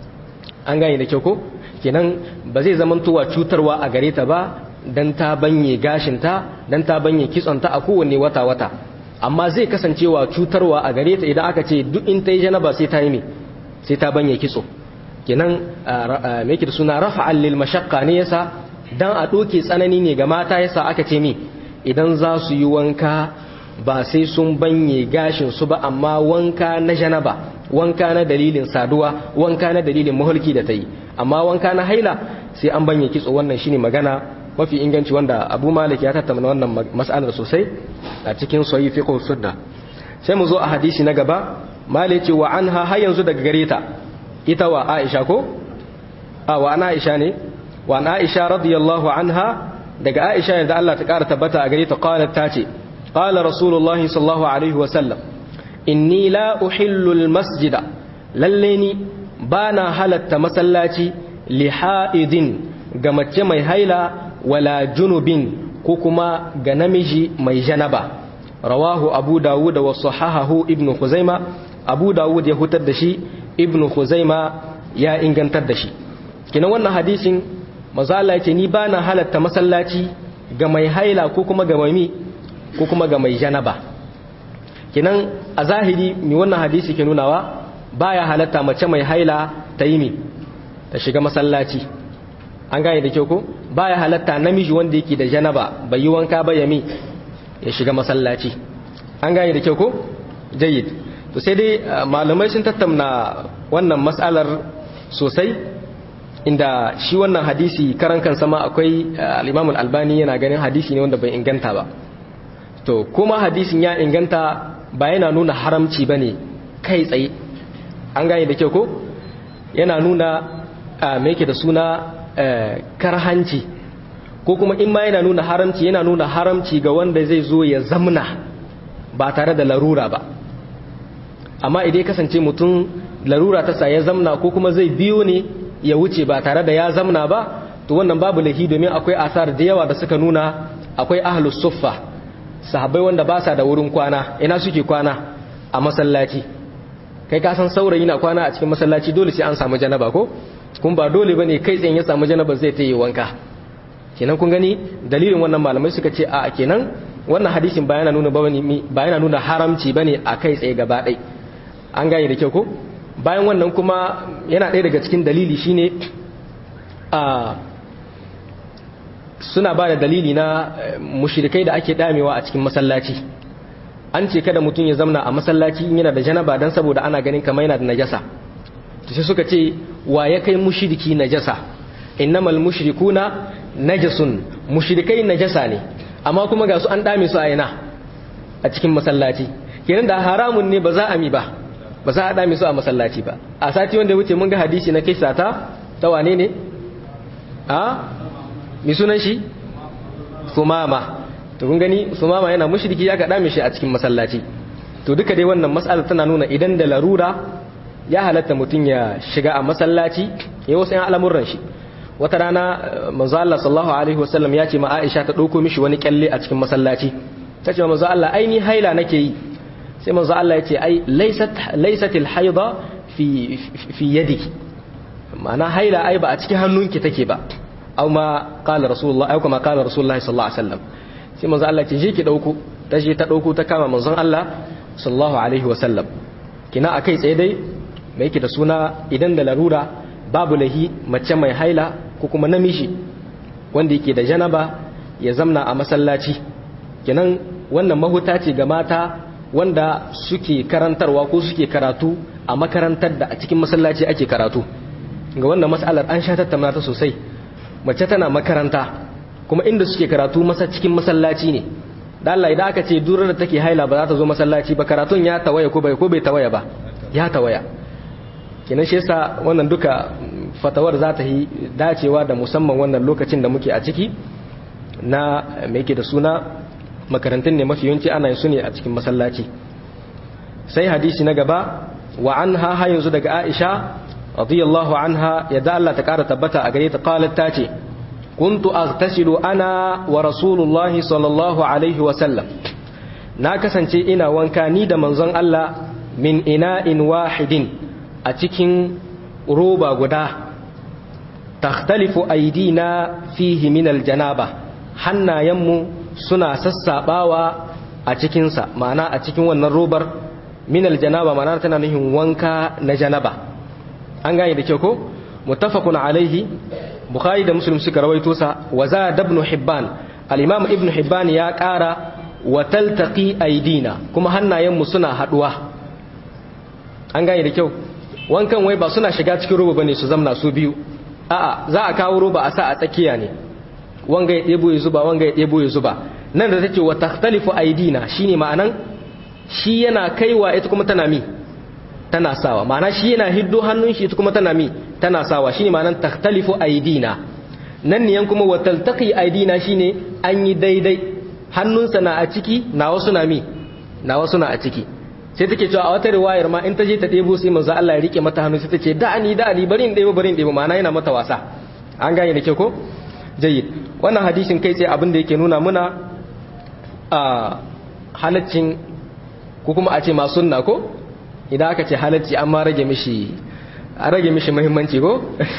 an gane da kyau ko kenan ba zai zamantowa cutarwa a gare ta ba dan ta banye gashinta dan ta banye kitsonta a kowanne wata wata amma zai kasancewa cutarwa a gare ta idan aka ce duk in ta yi janaba sai ta yi me sai ta banye kitso kenan me yake da suna rafa'an lil mashaqqa ne yasa dan a doke tsanani ne ga mata yasa aka ce me idan za su yi wanka ba sai sun banye gashin su ba amma wanka na janaba wanka na dalilin saduwa wanka na dalilin mahulki da ta yi amma wanka na haila sai an banye kitso wannan shine magana mafi inganci wanda Abu Malik ya tattauna wannan mas'alar sosai a cikin sahih fiqh sunna sai mu zo a hadisi na gaba Malik ce wa anha har yanzu daga gare ta ita wa Aisha ko a wa ana Aisha ne wa ana Aisha radiyallahu anha daga Aisha yanda Allah ta kara tabbata a gare ta qalat ta ce qala rasulullah sallallahu alaihi wa sallam inni la uhillu al masjida lalle ni bana halatta masallaci li haidin ga mace mai haila wala junubin ko kuma ga namiji mai janaba rawahu abu dawud wa sahahahu ibnu khuzaima abu dawud ya hutar da shi ibnu khuzaima ya ingantar da shi kina wannan hadisin manzo Allah yace ni bana halatta masallaci ga mai haila ko kuma ga mai ko kuma ga mai janaba kinan a zahiri mi wannan hadisi ke nunawa baya halatta mace mai haila ta yi mi ta shiga masallaci an gane da kyau ko baya halatta namiji wanda yake da janaba bai yi wanka ba ya mi ya shiga masallaci an gane da kyau ko jayyid to sai dai malamai sun tattauna wannan mas'alar sosai inda shi wannan hadisi karan kansa ma akwai al-Imam al-Albani yana ganin hadisi ne wanda bai inganta ba to kuma hadisin ya inganta ba yana nuna haramci bane kai tsaye an gane da kyau ko yana nuna me yake da suna karhanci ko kuma in ma yana nuna haramci yana nuna haramci ga wanda zai zo ya zamna ba tare da larura ba amma idan ya kasance mutum larura ta sa ya zamna ko kuma zai biyo ne ya wuce ba tare da ya zamna ba to wannan babu lahi domin akwai asar da yawa da suka nuna akwai ahlus suffa sahabbai wanda ba sa da wurin kwana ina suke kwana a masallaci kai ka san saurayi na kwana a cikin masallaci dole sai an samu janaba ko kun ba dole bane kai tsayin ya samu janaba zai ta yi wanka kenan kun gani dalilin wannan malamai suka ce a kenan wannan hadisin ba yana nuna ba yana nuna haramci bane a kai tsaye gaba ɗaya an gane da kyau ko bayan wannan kuma yana ɗaya daga cikin dalili shine a suna ba da dalili na mushrikai da ake damewa a cikin masallaci an ce kada mutum ya zamna a masallaci yana da janaba dan saboda ana ganin kamar yana da najasa to sai suka ce wa ya kai mushriki najasa innamal mushrikuna najasun mushrikai najasa ne amma kuma ga su an dame su a ina a cikin masallaci kenan da haramun ne ba za a mi ba ba za a dame su a masallaci ba. A sati wanda ya wuce mun ga hadisi na kisa ta ta wane ne a mi sunan shi Sumama. To kun gani Sumama yana mushriki ya ka dame shi a cikin masallaci. To duka dai wannan mas'ala tana nuna idan da larura ya halatta mutum ya shiga a masallaci ya wasu yan al'amuran shi. Wata rana manzo Allah sallallahu alaihi wasallam ya ce ma Aisha ta dauko mishi wani kyalle a cikin masallaci. Ta ce manzo Allah ai ni haila nake yi. Sai manzo Allah ya ce ai laysat laysatil haida fi fi yadiki. Ma'ana haila ai ba a cikin hannunki take ba. Aw ma qala rasulullah aw kama qala rasulullah sallallahu alaihi wasallam. Sai manzo Allah ya ce je ki dauko. Ta je ta dauko ta kama manzon Allah sallallahu alaihi wasallam. Kina akai tsaye dai mai yake da suna idan da larura babu lahi mace mai haila ko kuma namiji wanda yake da janaba ya zamna a masallaci. Kenan wannan mahuta ce ga mata wanda suke karantarwa ko suke karatu a makarantar da a cikin masallaci ake karatu. Ga wannan mas'alar an sha tattauna ta sosai. Mace tana makaranta kuma inda suke karatu masa cikin masallaci ne. Da Allah idan aka ce durar da take haila ba za ta zo masallaci ba karatun ya tawaya ko bai ko bai tawaya ba ya tawaya. Kenan shi yasa wannan duka fatawar za ta yi dacewa da musamman wannan lokacin da muke a ciki na me yake da suna makarantun ne mafi yawanci ana yin su ne a cikin masallaci. Sai hadisi na gaba wa anha ha yanzu daga Aisha radiyallahu anha yadda Allah ta kara tabbata a gare ta qalat ta ce kuntu aghtasilu ana wa rasulullahi sallallahu alaihi wa sallam na kasance ina wanka ni da manzon Allah min ina'in wahidin a cikin roba guda takhtalifu aidina fihi min aljanaba hannayenmu suna sassabawa a cikinsa ma'ana a cikin wannan robar min aljanaba ma'ana tana nufin wanka na janaba an gane da kyau ko muttafaqun alaihi bukhari da muslim suka rawaito sa wa zada ibn hibban al-imam ibn hibban ya kara wa taltaqi aidina kuma hannayenmu suna haduwa an gane da kyau wankan wai ba suna shiga cikin roba bane su zamna su biyu a'a za a kawo roba a sa a tsakiya ne wanga ya debo ya zuba wanga ya debo ya zuba nan da take wa takhtalifu aidina shine ma'anan shi yana kaiwa ita kuma tana mi tana sawa ma'ana shi yana hiddo hannun shi ita kuma tana mi tana sawa shine ma'anan takhtalifu aidina nan ne yan kuma wa taltaqi aidina shine an yi daidai hannunsa na a ciki na wasu na mi na wasu na a ciki sai take cewa a wata riwayar ma in ta je ta debo sai manzo Allah ya rike mata hannu sai ta ce da'ani da'ani bari in debo bari in debo ma'ana yana mata wasa an gane da ke ko jayyid wannan hadisin kai sai abin da yake nuna muna a halaccin ko kuma a ce ma sunna ko idan aka ce halacci an ma rage mishi a rage mishi muhimmanci ko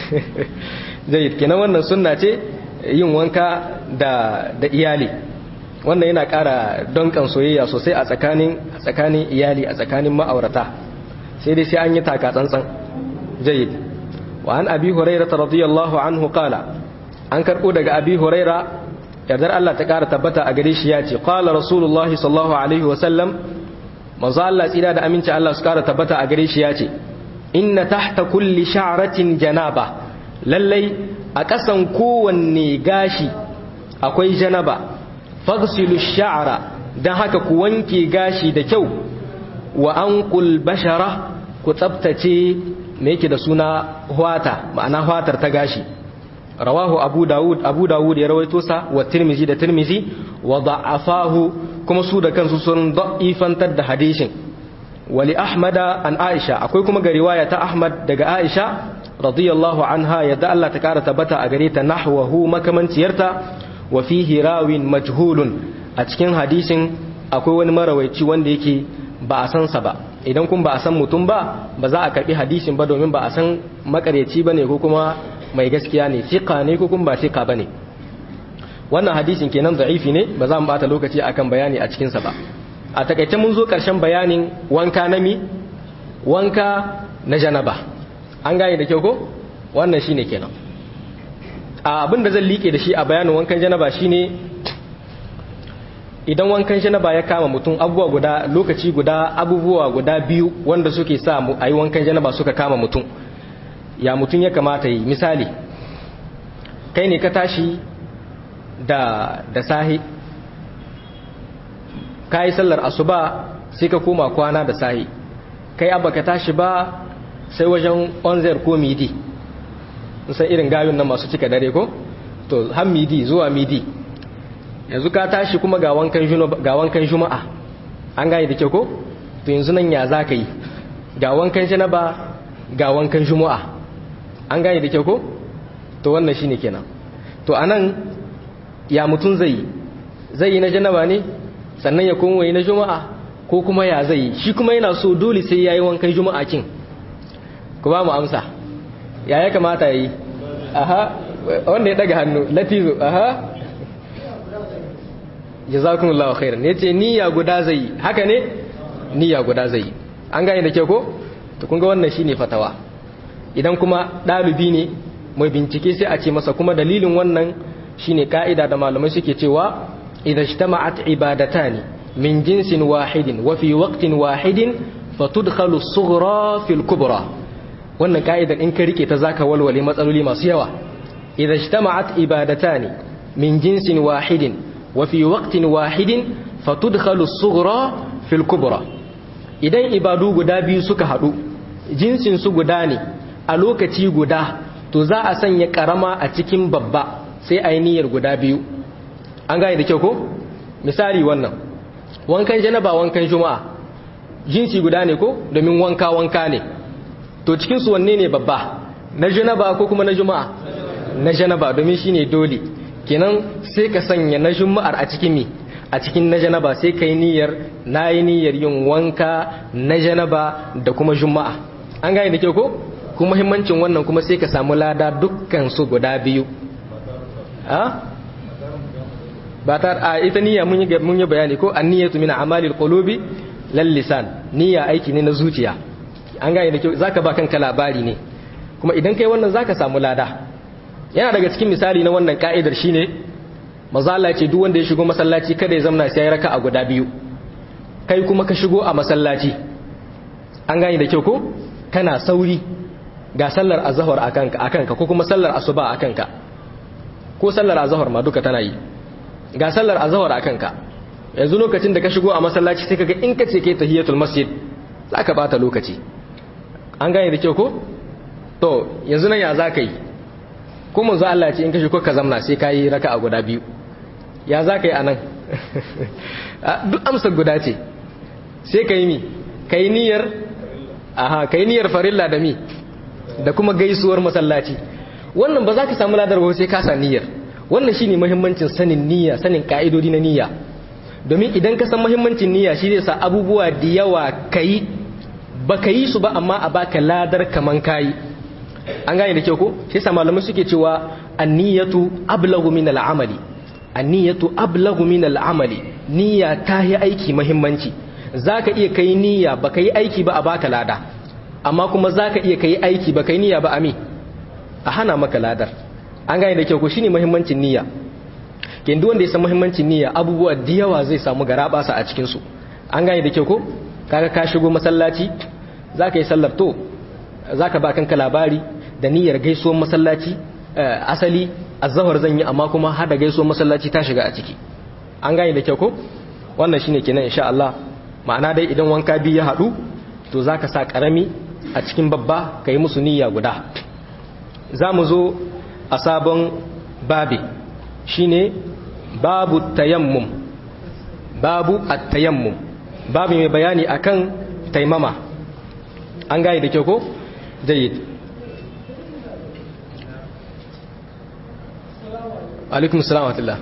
jayyid kenan wannan sunna ce yin wanka da da iyali wannan yana ƙara donkan soyayya sosai a tsakanin a tsakanin iyali a tsakanin ma'aurata sai dai sai an yi taka tsantsan jayyid wa an abi hurairah radiyallahu anhu qala an karbo daga abi hurairah yardar Allah ta ƙara tabbata a gare shi yace qala rasulullah sallallahu alaihi wa sallam manzo Allah tsira da aminci Allah su ƙara tabbata a gare shi yace inna tahta kulli sha'ratin janaba lallai a ƙasan kowanne gashi akwai janaba fagsilu sha'ra dan haka ku wanke gashi da kyau wa anqul bashara ku tsaftace me yake da suna hwata ma'ana hwatar ta gashi rawahu abu daud abu daud ya rawaito sa wa tirmizi da tirmizi wa da'afahu kuma su da kansu sun da'ifantar da hadisin wali ahmada an aisha akwai kuma ga riwaya ta ahmad daga aisha radiyallahu anha yadda Allah ta kara tabbata a gare ta nahwahu makamanciyarta wa fihi rawin majhulun a cikin hadisin akwai wani marawaici wanda yake ba a san sa ba idan kun ba a san mutum ba ba za a karbi hadisin ba domin ba a san makareci bane ko kuma mai gaskiya ne fiqa ne ko kuma ba fiqa bane wannan hadisin kenan da'ifi ne ba za mu bata lokaci akan bayani a cikin sa ba a takaice mun zo karshen bayanin wanka na mi wanka na janaba an gane da kyau ko wannan shine kenan abin da zan liƙe da shi a bayanin wankan janaba shine idan wankan janaba ya kama mutum abubuwa guda lokaci guda abubuwa guda biyu wanda suke sa mu ayi wankan janaba suka kama mutum ya mutum ya kamata yi misali kai ne ka tashi da da sahi kai sallar asuba sai ka koma kwana da sahi kai abba ka tashi ba sai wajen onzer ko midi san irin gayun nan masu cika dare ko to har midi zuwa midi yanzu ka tashi kuma ga wankan ga wankan juma'a an gane da kyau ko to yanzu nan ya zaka yi ga wankan janaba ga wankan juma'a an gane da kyau ko to wannan shine kenan to anan ya mutun zai zai yi na janaba ne sannan ya koma yi na juma'a ko kuma ya zai yi shi kuma yana so dole sai yayi wankan juma'a kin ku ba mu amsa ya ya kamata yi aha wanda ya daga hannu latifu aha jazakumullahu khairan yace niyya guda zai haka ne niyya guda zai an gane da ke ko to kun ga wannan shine fatawa idan kuma dalibi ne mai bincike sai a ce masa kuma dalilin wannan shine kaida da malamai suke cewa idza ijtama'at ibadatani min jinsin wahidin wa fi waqtin wahidin fatudkhalu as-sughra fil kubra wannan kaidar in ka rike ta zaka walwale matsaloli masu yawa idza ijtama'at ibadatani min jinsin wahidin wa fi waqtin wahidin fatudkhalu as-sughra fil kubra idan ibadu guda biyu suka hadu jinsin su guda ne a lokaci guda to za a sanya karama a cikin babba sai a yi niyyar guda biyu an gane da kyau ko misali wannan wankan janaba wankan juma'a jinsi guda ne ko domin wanka wanka ne to cikin su wanne ne babba na janaba ko kuma na juma'a na janaba domin shine dole kenan sai ka sanya na juma'ar a cikin mi a cikin na janaba sai kai niyyar nayi niyyar yin wanka na janaba da kuma juma'a an gane da kyau ko kuma muhimmancin wannan kuma sai ka samu lada dukkan su guda biyu a ba ta a ita niyya mun yi mun yi bayani ko an-niyyatu min a'malil qulubi lal lisan niyya aiki ne na zuciya an gane da kyau zaka ba kanka labari ne kuma idan kai wannan zaka samu lada yana daga cikin misali na wannan ka'idar shine manzo Allah ya ce duk wanda ya shigo masallaci kada ya zamna sai ya raka a guda biyu kai kuma ka shigo a masallaci an gane da kyau ko kana sauri ga sallar azhar akanka akanka ko kuma sallar asuba akanka ko sallar azhar ma duka tana yi ga sallar azhar akanka yanzu lokacin da ka shigo a masallaci sai kaga in kace kai tahiyatul masjid zaka bata lokaci an gane da kyau ko to yanzu nan ya zaka yi ko manzo Allah ya ce in ka shigo ka zamna sai kai raka'a guda biyu ya zaka yi anan duk amsar guda ce sai kai mi kai niyyar aha kai niyyar farilla da mi da kuma gaisuwar masallaci wannan ba za ka samu ladar ba sai ka sa niyyar wannan shine muhimmancin sanin niyya sanin kaidodi na niyya domin idan ka san muhimmancin niyya shi zai sa abubuwa da yawa kai baka yi su ba amma a baka ladar kaman kai an gane da kyau ko sai sa malamai suke cewa an-niyyatu ablaghu min al-amali an-niyyatu ablaghu min al-amali niyya ta yi aiki muhimmanci zaka iya kai niyya baka yi aiki ba a baka lada amma kuma zaka iya kai aiki baka yi niyya ba ami a hana maka ladar an gane da kyau ko shine muhimmancin niyya kin duk wanda ya san muhimmancin niyya abubuwa da yawa zai samu garabasa a cikin su an gane da kyau ko kaga ka shigo masallaci zaka yi sallar to zaka ba kanka labari da niyyar gaisuwar masallaci asali azhar zan yi amma kuma har da gaisuwar masallaci ta shiga a ciki an gane da kyau ko wannan shine kenan insha Allah ma'ana dai idan wanka biyu ya hadu to zaka sa karami a cikin babba kai musu niyya guda zamu zo a sabon babi shine babu tayammum babu at-tayammum babu mai bayani akan taimama an gane da kyau ko jayyid alaikum assalam wa rahmatullah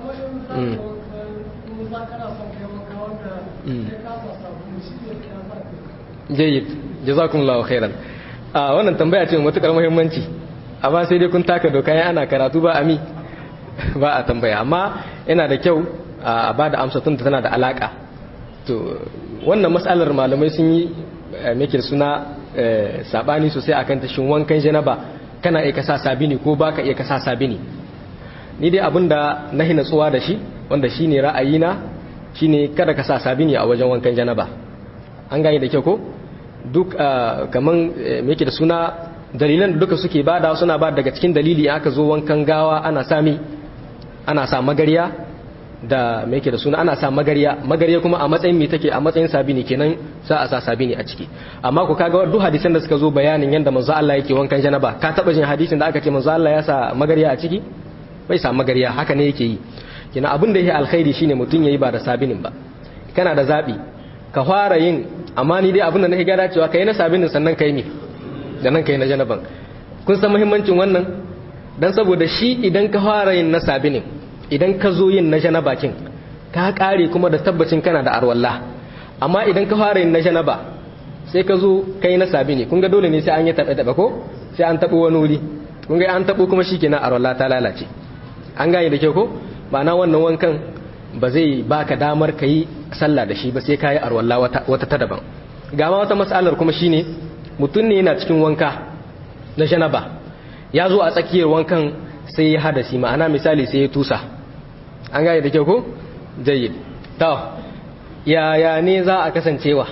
jayyid jazakumullahu khairan a wannan tambaya ce matukar muhimmanci amma sai dai kun taka doka ana karatu ba ami ba a tambaya amma yana da kyau a bada amsa tun tana da alaka to wannan mas'alar malamai sun yi meke suna sabani sosai akan ta shin wankan janaba kana iya kasa sabini ko baka iya kasa sabini ni dai abinda nahi natsuwa da shi wanda shine ra'ayina shine kada ka sa sabini a wajen wankan janaba an gane da kyau ko duk kaman meke da suna dalilan da duka suke bada suna ba daga cikin dalili aka zo wankan gawa ana sami ana sa magariya da me yake da suna ana sa magariya magariya kuma a matsayin me take a matsayin sabini kenan za a sa sabini a ciki amma ku kaga duk hadisan da suka zo bayanin yanda manzo Allah yake wankan janaba ka taba jin hadisin da aka ce manzo Allah ya sa magariya a ciki bai sa magariya haka ne yake yi kenan abin da yake alkhairi shine mutun yayi ba da sabinin ba kana da zabi ka fara yin amma ni dai abin da nake gada cewa kai na sabinin sannan kai me da nan kai na janaban kun san muhimmancin wannan dan saboda shi idan ka fara yin na sabinin idan ka zo yin na janaba kin ka kare kuma da tabbacin kana da arwalla amma idan ka fara yin na janaba sai ka zo kai na sabini kun ga dole ne sai an yi tabe tabe ko sai an tabo wani wuri kun ga an tabo kuma shikenan arwalla ta lalace an gane da kyau ko ma'ana wannan wankan ba zai baka damar kai sallah da shi ba sai kai arwalla wata wata ta daban ga ma wata mas'alar kuma shine mutun ne yana cikin wanka na janaba ya zo a tsakiyar wankan sai ya hadasi ma'ana misali sai ya tusa an gane da kyau ko jayyid to yaya ne za a kasancewa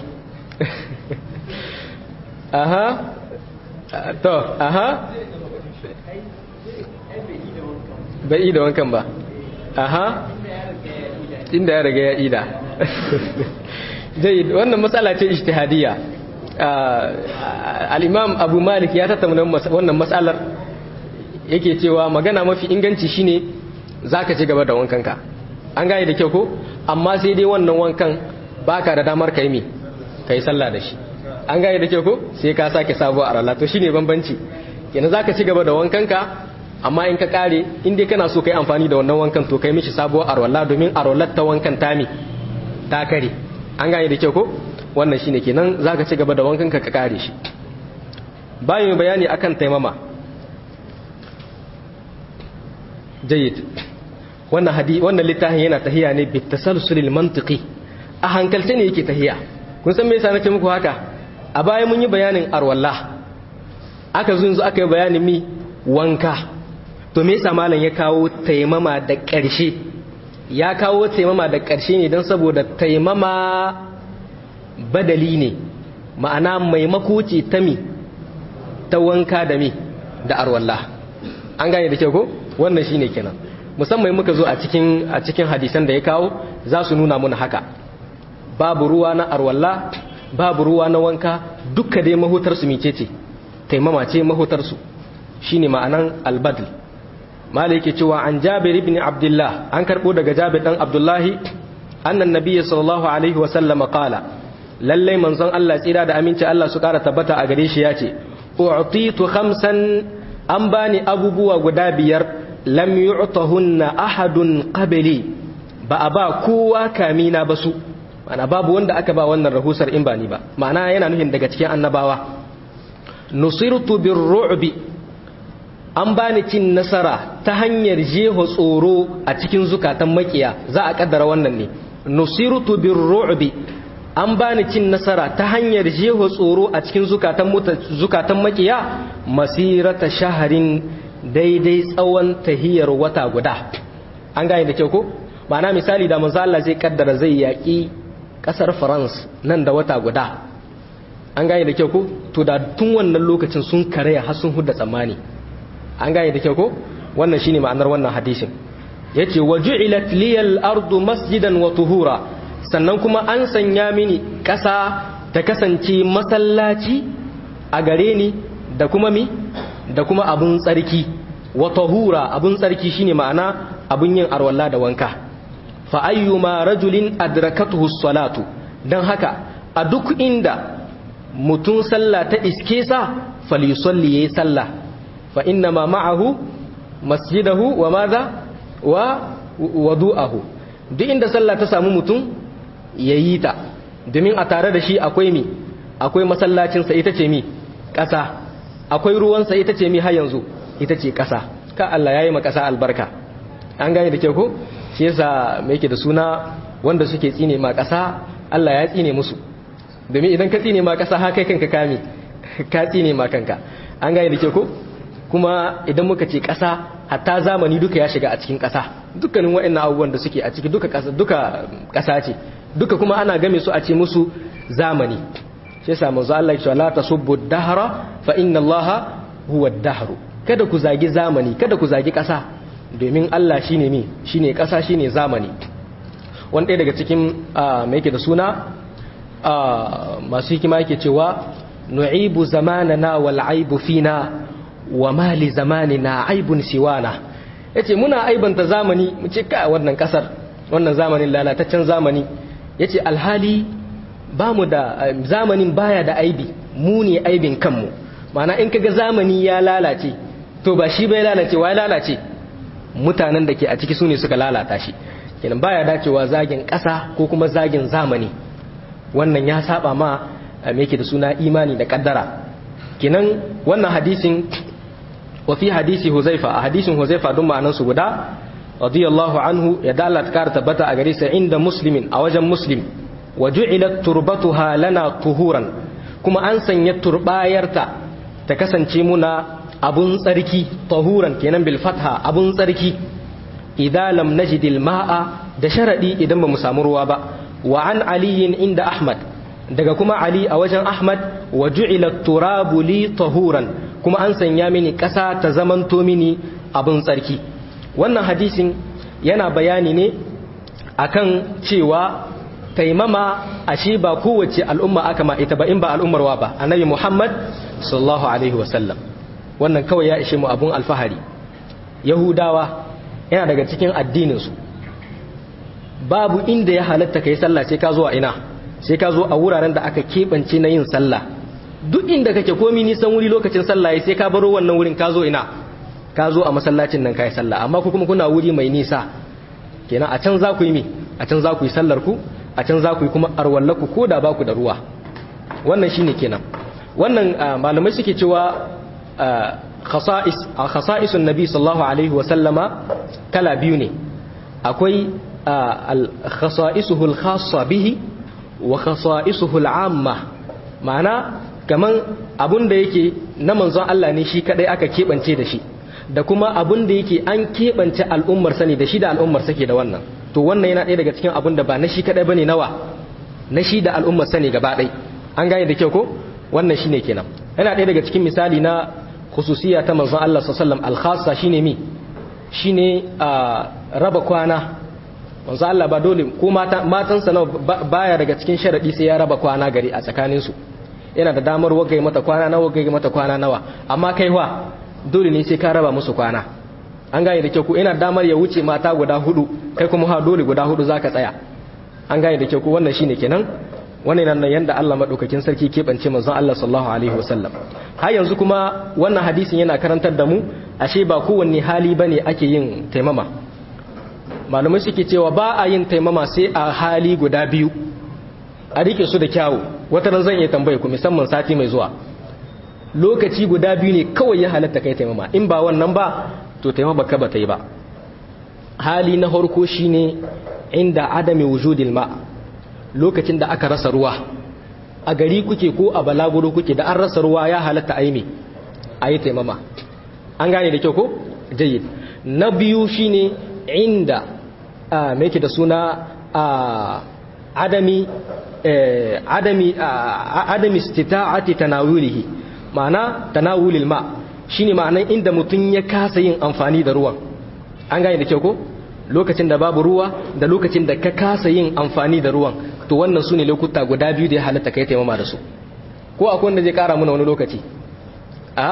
aha to aha bai da wankan ba aha inda ya riga ya ida jayyid wannan matsala ce ijtihadiyya al-imam Abu Malik ya tattauna wannan matsalar yake cewa magana mafi inganci shine zaka ci gaba da wankanka an gane da kyau ko amma sai dai wannan wankan baka da damar kai mi kai sallah da shi an gane da kyau ko sai ka sake sabuwar arwala to shine bambanci kenan zaka ci gaba da wankanka amma in ka kare in dai kana so kai amfani da wannan wankan to kai mishi sabuwar arwala domin arwalar ta wankan ta mi ta kare an gane da kyau ko wannan shine kenan zaka ci gaba da wankanka ka kare shi bayan bayani akan taimama jayyid wannan hadi wannan littafin yana tahiya ne bi tasalsulil mantiqi a hankalce ne yake tahiya kun san me yasa nake muku haka a baya mun yi bayanin arwalla aka zo yanzu aka yi bayanin mi wanka to me yasa malam ya kawo taimama da ƙarshe ya kawo taimama da ƙarshe ne don saboda taimama badali ne ma'ana maimako ce ta mi ta wanka da mi da arwalla an gane da kyau ko wannan shine kenan musamman muka zo a cikin a cikin hadisan da ya kawo za su nuna mana haka babu ruwa na arwalla babu ruwa na wanka duka dai mahutar su micece taimama ce mahutar su shine ma'anan albadl malai yake cewa an Jabir ibn Abdullah an karbo daga Jabir dan Abdullahi annan nabiyyi sallallahu alaihi wa sallam qala lalle manzon Allah tsira da aminci Allah su kara tabbata a gare shi yace u'titu khamsan an bani abubuwa guda biyar lam yu'tahunna ahadun qabli ba a ba kowa kamina ba su ma'ana babu wanda aka ba wannan rahusar in ba ni ba ma'ana yana nufin daga cikin annabawa nusirtu birru'bi an bani cin nasara ta hanyar jeho tsoro a cikin zukatan makiya za a kaddara wannan ne nusirtu birru'bi an bani cin nasara ta hanyar jeho tsoro a cikin zukatan zukatan makiya masirata shaharin daidai tsawon tahiyar wata guda an gane da kyau ko ma'ana misali da manzo Allah zai kaddara zai yaki kasar France nan da wata guda an gane da kyau ko to da tun wannan lokacin sun karaya har sun hudda tsammani an gane da kyau ko wannan shine ma'anar wannan hadisin yace waju'ilat liyal ardu masjidan wa tuhura sannan kuma an sanya mini kasa ta kasance masallaci a gare ni da kuma mi da kuma abun tsarki wa tahura abun tsarki shine ma'ana abun yin arwalla da wanka fa ayyuma rajulin adrakatuhu salatu dan haka a duk inda mutun sallah ta iske sa falyusalli yayi sallah fa inna ma ma'ahu masjidahu wa madha wa wudu'ahu duk inda sallah ta samu mutun yayi ta domin a tare da shi akwai mi akwai masallacin sa ita ce mi ƙasa akwai ruwan sa ita ce mi har yanzu ita ce ƙasa ka Allah yayi ma ƙasa albarka an gane da ke ko shi yasa me yake da suna wanda suke tsine ma ƙasa Allah ya tsine musu domin idan ka tsine ma ƙasa ha kai kanka kame ka tsine ma kanka an gane da ke ko kuma idan muka ce ƙasa hatta zamani duka ya shiga a cikin ƙasa dukkanin waɗannan abubuwan da suke a ciki duka ƙasa duka ƙasa ce duka kuma ana game su a ce musu zamani shi yasa manzo Allah ya ce la tasubbu dahra fa inna Allah huwa ad-dahru kada ku zagi zamani kada ku zagi ƙasa domin Allah shine me shine ƙasa shine zamani wani ɗaya daga cikin mai yake da suna masu hikima yake cewa nu'ibu zamanana wal aibu fina wa mali zamanina aibun siwana yace muna aibanta zamani mu ce ka wannan kasar wannan zamanin lalataccen zamani yace alhali bamu da zamanin baya da aibi mu ne aibin kanmu ma'ana in kaga zamani ya lalace to ba shi bai lalace wai lalace mutanen da ke a ciki sune suka lalata shi kenan baya dacewa zagin kasa ko kuma zagin zamani wannan ya saba ma me yake da suna imani da kaddara kenan wannan hadisin wa fi hadisi huzaifa a hadisin huzaifa dun ma'anan su guda radiyallahu anhu ya da Allah ta tabbata a gare sa inda muslimin a wajen muslim wa ju'ilat turbatuha lana tuhuran kuma an sanya turbayarta ta kasance muna abun tsarki tahuran kenan bil fatha abun tsarki idan lam najid al ma'a da sharadi idan ba mu samu ruwa ba wa an aliyin inda ahmad daga kuma ali a wajen ahmad wa ju'ilat turabu li tahuran kuma an sanya mini ƙasa ta zamanto mini abun tsarki wannan hadisin yana bayani ne akan cewa taimama ashe ba kowace al'umma aka ma ita ba in ba al'ummarwa ba annabi muhammad sallallahu alaihi wasallam wannan kawai ya ishe mu abun alfahari yahudawa yana daga cikin addininsu babu inda ya halatta kai sallah sai ka zo a ina sai ka zo a wuraren da aka keɓance na yin sallah duk inda kake komi nisan wuri lokacin sallah sai ka baro wannan wurin ka zo ina ka zo a masallacin nan kai sallah amma ku kuma kuna wuri mai nisa kenan a can za ku yi mi a can za ku yi sallar ku a can za ku yi kuma arwallaku ko da ba ku da ruwa wannan shine kenan wannan malamai suke cewa khasa'is khasa'isun nabi sallallahu alaihi wa sallama kala biyu ne akwai al-khasa'isuhu al-khassa bihi wa khasa'isuhu al-amma ma'ana kaman abun da yake na manzon Allah ne shi kadai aka kebance da shi da kuma abun da yake an kebance al'ummar sani da shi da al'ummar sake da wannan to wannan yana ɗaya daga cikin abun da ba na shi kadai bane nawa na shi da al'ummar sani gaba ɗaya an gane da kyau ko wannan shine kenan yana ɗaya daga cikin misali na khususiyya ta manzon Allah sallallahu alaihi wasallam al-khassa shine mi shine raba kwana manzon Allah ba dole ko mata matansa nawa baya daga cikin sharadi sai ya raba kwana gari a tsakanin su yana da damar wagai mata kwana nawa wagai mata kwana nawa amma kai wa dole ne sai ka raba musu kwana an gane da kyau ko yana damar ya wuce mata guda hudu kai kuma ha dole guda hudu zaka tsaya an gane da kyau ko wannan shine kenan wannan nan yanda Allah madaukakin sarki keɓance manzon Allah sallallahu alaihi wasallam har yanzu kuma wannan hadisin yana karantar da mu ashe ba kowanne hali bane ake yin taimama malamai suke cewa ba a yin taimama sai a hali guda biyu a rike su da kyawu wata ran zan iya tambaye ku musamman sati mai zuwa lokaci guda biyu ne kawai ya halatta kai taimama in ba wannan ba to taimama ka ba ta yi ba hali na farko shine inda adami wujudil ma lokacin da aka rasa ruwa a gari kuke ko a balaguro kuke da an rasa ruwa ya halatta aimi ayi taimama an gane da kyau ko jayyid na biyu shine inda me yake da suna adami adami adami istita'ati tanawulihi ma'ana tanawulil ma shine ma'anan inda mutun ya kasa yin amfani da ruwan an gane da kyau ko lokacin da babu ruwa da lokacin da ka kasa yin amfani da ruwan to wannan sune lokuta guda biyu da ya halatta kai taimama da su ko akwai wanda zai kara mana wani lokaci a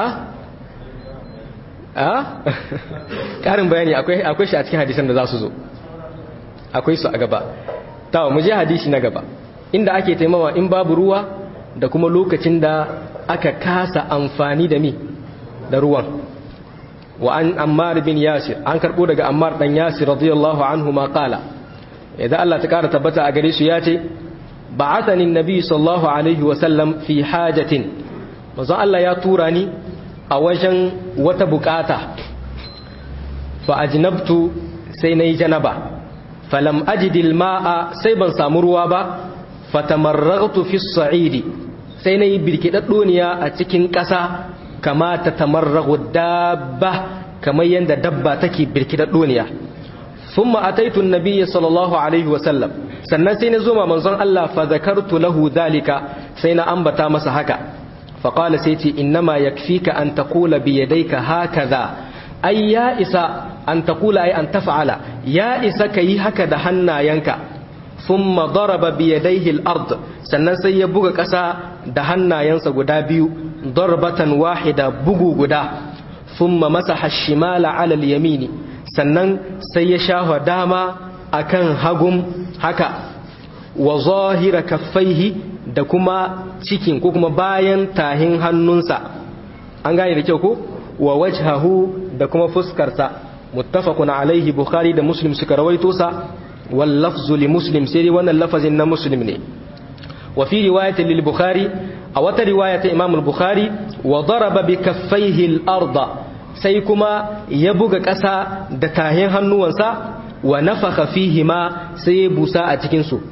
a karin bayani akwai akwai shi a cikin hadisan da za su zo akwai su a gaba tawo mu je hadisi na gaba inda ake taimama in babu ruwa da kuma lokacin da aka kasa amfani da mi da ruwan wa an ammar bin yasir an karbo daga ammar dan yasir radiyallahu anhu ma qala idan Allah ta kara tabbata a gare su yace ba'athani annabi sallallahu alaihi wa sallam fi hajatin manzo Allah ya tura ni a wajen wata bukata fa ajnabtu sai nayi janaba falam ajidil ma'a sai ban samu ruwa ba fatamarragtu fi as-sa'idi sai nayi birkidaddoniya a cikin ƙasa kama ta tamarragu dabba kamar yanda dabba take birkidaddoniya thumma ataitu an-nabiy sallallahu alaihi wa sallam sannan sai na zo ma manzon Allah fa zakartu lahu dalika sai na ambata masa haka fa qala sai ce innama yakfika an taqula bi yadayka hakaza ay ya isa an taqula ay an taf'ala ya isa kai haka da hannayenka thumma daraba bi yadayhi al-ard sannan sai ya buga ƙasa da hannayensa guda biyu darbatan wahida bugu guda thumma masaha ash-shimala 'ala al-yamini sannan sai ya shafa dama akan hagum haka wa zahira kaffaihi da kuma cikin ko kuma bayan tahin hannunsa an gane da kyau ko wa wajhahu da kuma fuskarsa muttafaqun alaihi bukhari da muslim suka rawaito sa wal lafzu li muslim sai wannan lafazin na muslim ne wa fi riwayatin lil bukhari a wata riwaya ta imam al-bukhari wa daraba bi kaffaihi al-arda sai kuma ya buga ƙasa da tahin hannuwansa wa nafakha fihima sai ya busa a cikin su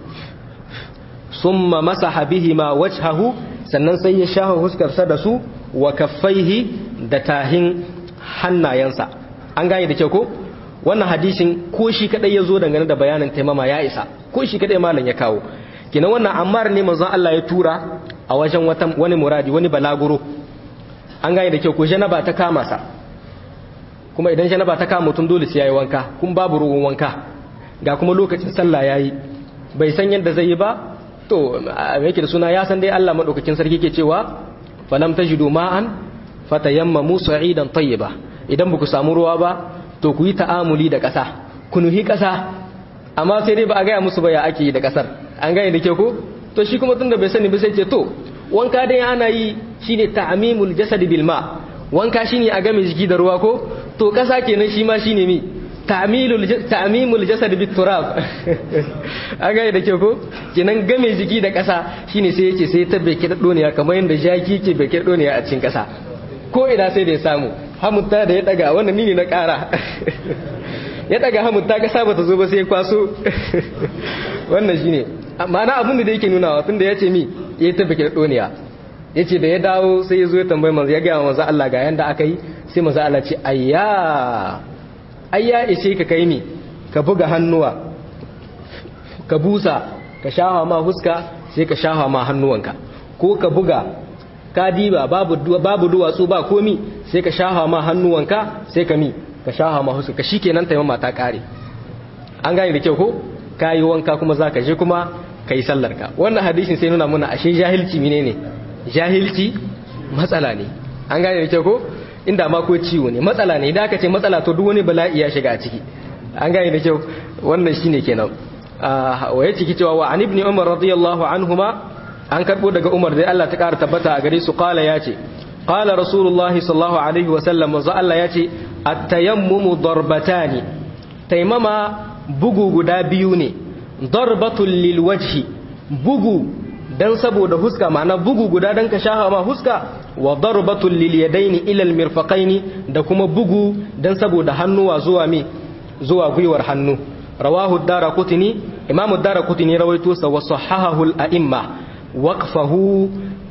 summa masaha bihima wajhahu sannan sai ya shafa huskarsa da su wa kaffaihi da tahin hannayensa an gane da kyau ko wannan hadisin ko shi kadai yazo dangane da bayanin taimama ya isa ko shi kadai malam ya kawo kina wannan ammar ne manzon Allah ya tura a wajen wata wani muradi wani balaguro an gane da kyau ko janaba ta kama sa kuma idan janaba ta kama mutum dole sai yayi wanka kun babu ruwan wanka ga kuma lokacin sallah yayi bai san yadda zai yi ba to me yake da suna ya san dai Allah madaukakin sarki ke cewa falam tajidu ma'an fatayammamu sa'idan tayyiba idan baku samu ruwa ba to ku yi ta'amuli da ƙasa ku nuhi ƙasa amma sai dai ba a gaya musu ba ya ake yi da ƙasar an gane da ke ko to shi kuma tunda bai sani ba sai ce to wanka dai ana yi shine ta'mimul jasad bil ma wanka shine a game jiki da ruwa ko to ƙasa kenan shi ma shine mi ta'milul ta'mimul jasad bit turab an gane da ke ko kenan game jiki da ƙasa shine sai yace sai ta beke da doniya kamar yanda jaki ke beke da doniya a cikin ƙasa ko ina sai da ya samu hamutta da ya daga wannan ni ne na ƙara ya daga hamutta ƙasa bata zo ba sai ya kwaso wannan shine ma'ana abin da yake nunawa tunda yace mi yayi ta beke da doniya yace da ya dawo sai ya zo ya tambaye manzo ya ga manzo Allah ga yanda aka yi sai manzo Allah ce ayya ayya ishe ka kai ni ka buga hannuwa ka busa ka shafa ma huska sai ka shafa ma hannuwanka ko ka buga ka diba babu babu duwatsu ba komi sai ka shafa ma hannuwanka sai ka mi ka shafa ma huska shikenan taimama ta kare an gane da kyau ko kayi wanka kuma zaka je kuma kai sallarka wannan hadisin sai nuna mana ashe jahilci menene jahilci matsala ne an gane da kyau ko inda ma ko ciwo ne matsala ne idan aka ce matsala to duk wani bala'i ya shiga a ciki an gane da kyau wannan shine kenan wa ya ciki cewa wa an ibn umar radiyallahu anhuma an karbo daga umar dai Allah ta kara tabbata a gare su qala yace qala rasulullahi sallallahu alaihi wa sallam manzo Allah yace at-tayammumu darbatani taimama bugu guda biyu ne darbatul lil wajhi bugu dan saboda huska ma'ana bugu guda dan ka shaha ma huska wa darbatul lil yadaini ila al mirfaqaini da kuma bugu dan saboda hannuwa zuwa mi zuwa gwiwar hannu rawahu ad-daraqutni imamu ad-daraqutni rawaito sa wa sahahahu al-a'imma waqfahu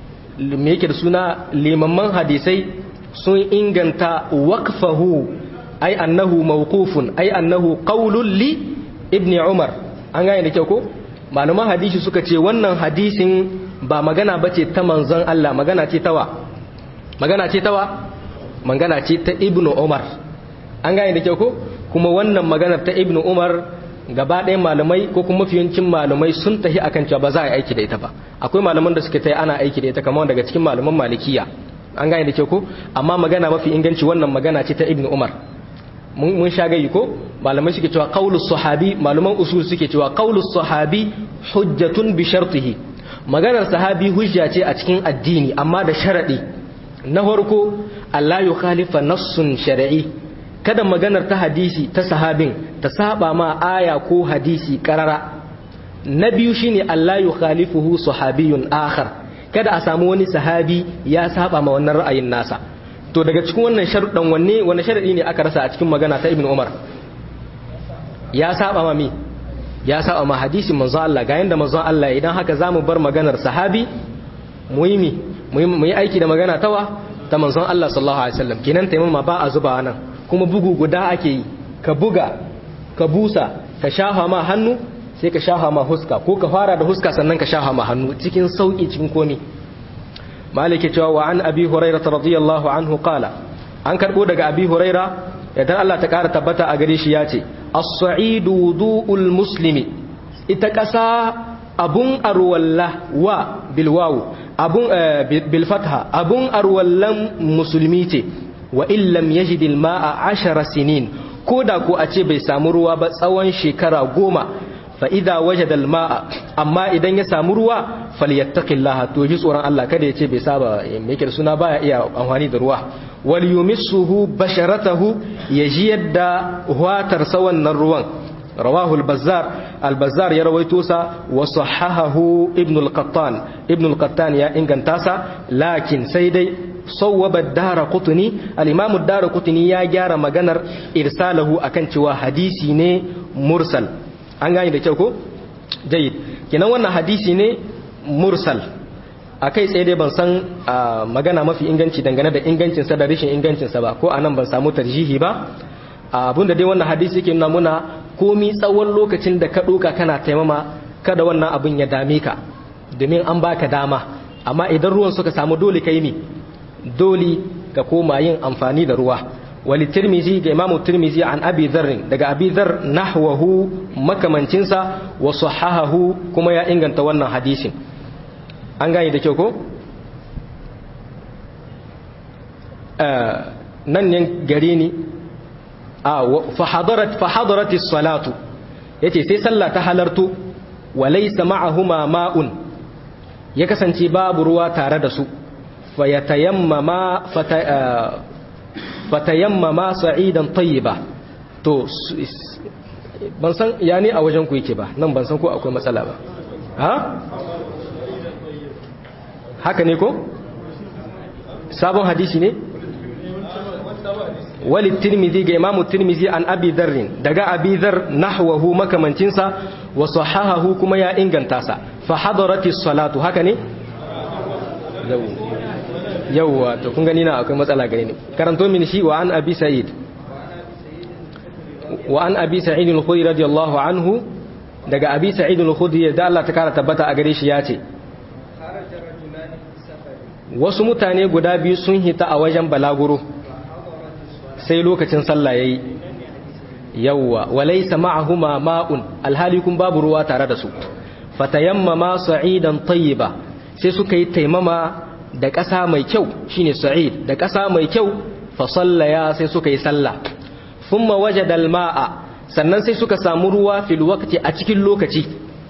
me yake da suna limamman hadisai sun inganta waqfahu ay annahu mawqufun ay annahu qawlun li ibni umar an gane da kyau ko malaman hadisi suka ce wannan hadisin ba magana bace ta manzon Allah magana ce tawa magana ce tawa magana ce ta ibnu umar an gane da kyau ko kuma wannan magana ta ibnu umar gaba ɗayan malamai ko kuma fiyancin malamai sun tahi akan cewa ba za a yi aiki da ita ba akwai malaman da suke tayi ana aiki da ita kamar daga cikin malaman malikiya an gane da kyau ko amma magana mafi inganci wannan magana ce ta ibnu umar mun sha gayi ko malamai suke cewa qaulus sahabi malaman usul suke cewa qaulus sahabi hujjatun bi shartihi maganar sahabi hujja ce a cikin addini amma da sharadi na farko Allah ya khalifa nassun shar'i kada maganar ta hadisi ta sahabin ta saba ma aya ko hadisi karara na biyu shine Allah ya khalifuhu sahabiyun akhar kada a samu wani sahabi ya saba ma wannan ra'ayin nasa to daga cikin wannan sharuɗan wanne wani sharaɗi ne aka rasa a cikin magana ta ibn umar ya saba ma mi ya saba ma hadisin manzon Allah ga yanda manzon Allah idan haka zamu bar maganar sahabi muhimmi mu yi aiki da magana tawa ta manzon Allah sallallahu alaihi wasallam kenan taimama ba a zuba nan kuma bugu guda ake yi ka buga ka busa ka shafa ma hannu sai ka shafa ma huska ko ka fara da huska sannan ka shafa ma hannu cikin sauki cikin komi malike cewa wa an abi hurairah radiyallahu anhu qala an karbo daga abi hurairah idan Allah ta kara tabbata a gare shi yace as-sa'idu wudu'ul muslimi ita ƙasa abun arwalla wa bilwawu abun bil fatha abun arwallan musulmi ce wa illam yajid al ma'a ashara sinin koda ko a ce bai samu ruwa ba tsawon shekara goma fa idza wajada al ma'a amma idan ya samu ruwa falyattaqillaha to ji tsoron Allah kada ya ce bai saba me yake da suna baya iya amfani da ruwa wal yumissuhu basharatahu yaji yadda huwatar sawannan ruwan رواه البزار البزار يروي توسا وصححه ابن القطان ابن القطان يا إنجن تاسا لكن سيدي صوب الدار قطني الإمام الدار قطني يا جار مجنر إرساله أكنتوا حديثي ني مرسل أنغاني ده كيوكو جيد كنا وانا حديثي ني مرسل akai sai dai ban san magana mafi inganci dangane da ingancin sa da rashin ingancin sa ba ko anan ban samu tarjihi ba abinda dai wannan hadisi yake nuna muna komi tsawon lokacin da ka ɗoka kana taimama kada wannan abin ya dame ka domin an baka dama amma idan ruwan suka samu dole ka yi mi dole ka koma yin amfani da ruwa wali tirmizi ga imamu tirmizi an abi dharrin daga abi dhar nahwahu makamancinsa wa sahahahu kuma ya inganta wannan hadisin an gane da kyau ko nan ne gare ni fahadarat fahadarat as-salatu yace sai sallah ta halartu walaysa ma'ahuma ma'un ya kasance babu ruwa tare da su fayatayammama fatayammama sa'idan tayyiba to ban san yani a wajen ku yake ba nan ban san ko akwai matsala ba ha haka ne ko sabon hadisi ne wali tirmizi ga imamu tirmizi an abi dharrin daga abi dhar nahwahu makamancinsa wa sahahahu kuma ya inganta sa fa hadarati salatu haka ne yawwa to kun gani na akwai matsala gare ni karanto min shi wa an abi sa'id wa an abi sa'id al-khudri radiyallahu anhu daga abi sa'id al-khudri da Allah ta kara tabbata a gare shi yace wasu mutane guda biyu sun hita a wajen balaguro sai lokacin sallah yayi yawwa walaysa ma'ahuma ma'un alhali kun babu ruwa tare da su fatayammama sa'idan tayyiba sai suka yi taimama da ƙasa mai kyau shine sa'id da ƙasa mai kyau fa sallaya sai suka yi sallah thumma wajada alma'a sannan sai suka samu ruwa fil waqti a cikin lokaci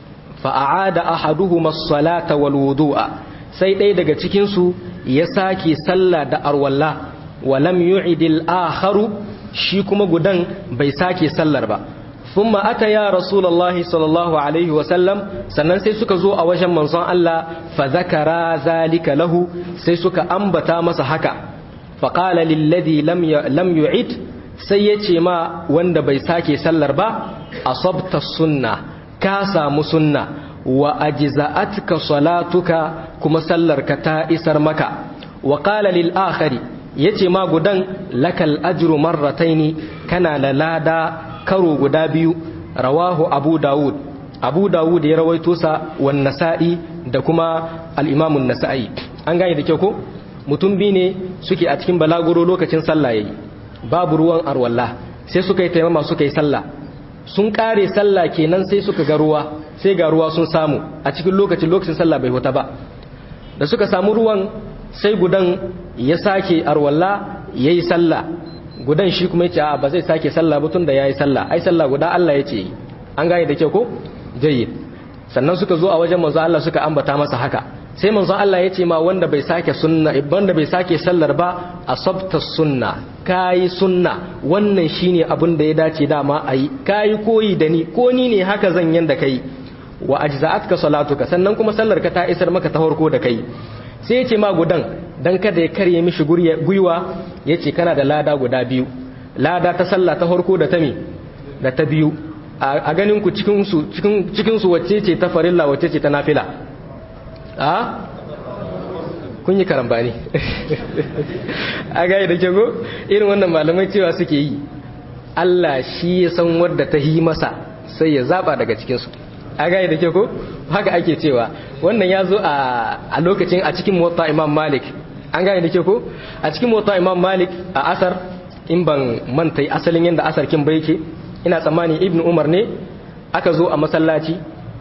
fa a'ada ahaduhuma as-salata wal wudu'a sai ɗaya daga cikin su ya sake sallah da arwalla walam yu'idil akharu shi kuma gudan bai sake sallar ba thumma ata ya rasulullahi sallallahu alaihi wa sallam sannan sai suka zo a wajen manzon Allah fa zakara zalika lahu sai suka ambata masa haka fa qala lil ladhi lam lam yu'id sai yace ma wanda bai sake sallar ba asabta sunna ka samu sunna wa ajza'atka salatuka kuma sallarka ta isar maka wa qala lil akhari yace ma gudan lakal ajru marrataini kana da lada karo guda biyu rawahu abu daud abu daud ya rawaito sa wan nasa'i da kuma al-imam an-nasa'i an gane da kyau ko mutum bi ne suke a cikin balaguro lokacin sallah yayi babu ruwan arwalla sai suka yi taimama suka yi sallah sun kare sallah kenan sai suka ga ruwa sai ga ruwa sun samu a cikin lokacin lokacin sallah bai huta ba da suka samu ruwan sai gudan ya sake arwalla yayi sallah gudan shi kuma yace a ba zai sake sallah ba tunda yayi sallah ai sallah guda Allah yace an gane da kyau ko jayyid sannan suka zo a wajen manzo Allah suka ambata masa haka sai manzo Allah yace ma wanda bai sake sunna wanda bai sake sallar ba asabta sunna kai sunna wannan shine abin da ya dace dama ayi kai koyi da ni ko ni ne haka zan yanda kai wa ajza'atka salatuka sannan kuma sallar ka ta isar maka ta farko da kai sai yace ma gudan dan kada ya karye mishi guywa yace kana da lada guda biyu lada ta sallah ta farko da ta mi da ta biyu a ganin ku cikin su cikin cikin su wacce ce ta farilla wacce ce ta nafila a kun yi karambani a ga da kego irin wannan malamai cewa suke yi Allah shi ya san wanda ta yi masa sai ya zaba daga cikin su a gaya da ke ko haka ake cewa wannan ya zo a lokacin a cikin mota imam malik an gaya da ke ko a cikin mota imam malik a asar in ban manta asalin yadda asar kin bai ke ina tsammani ibn umar ne aka zo a masallaci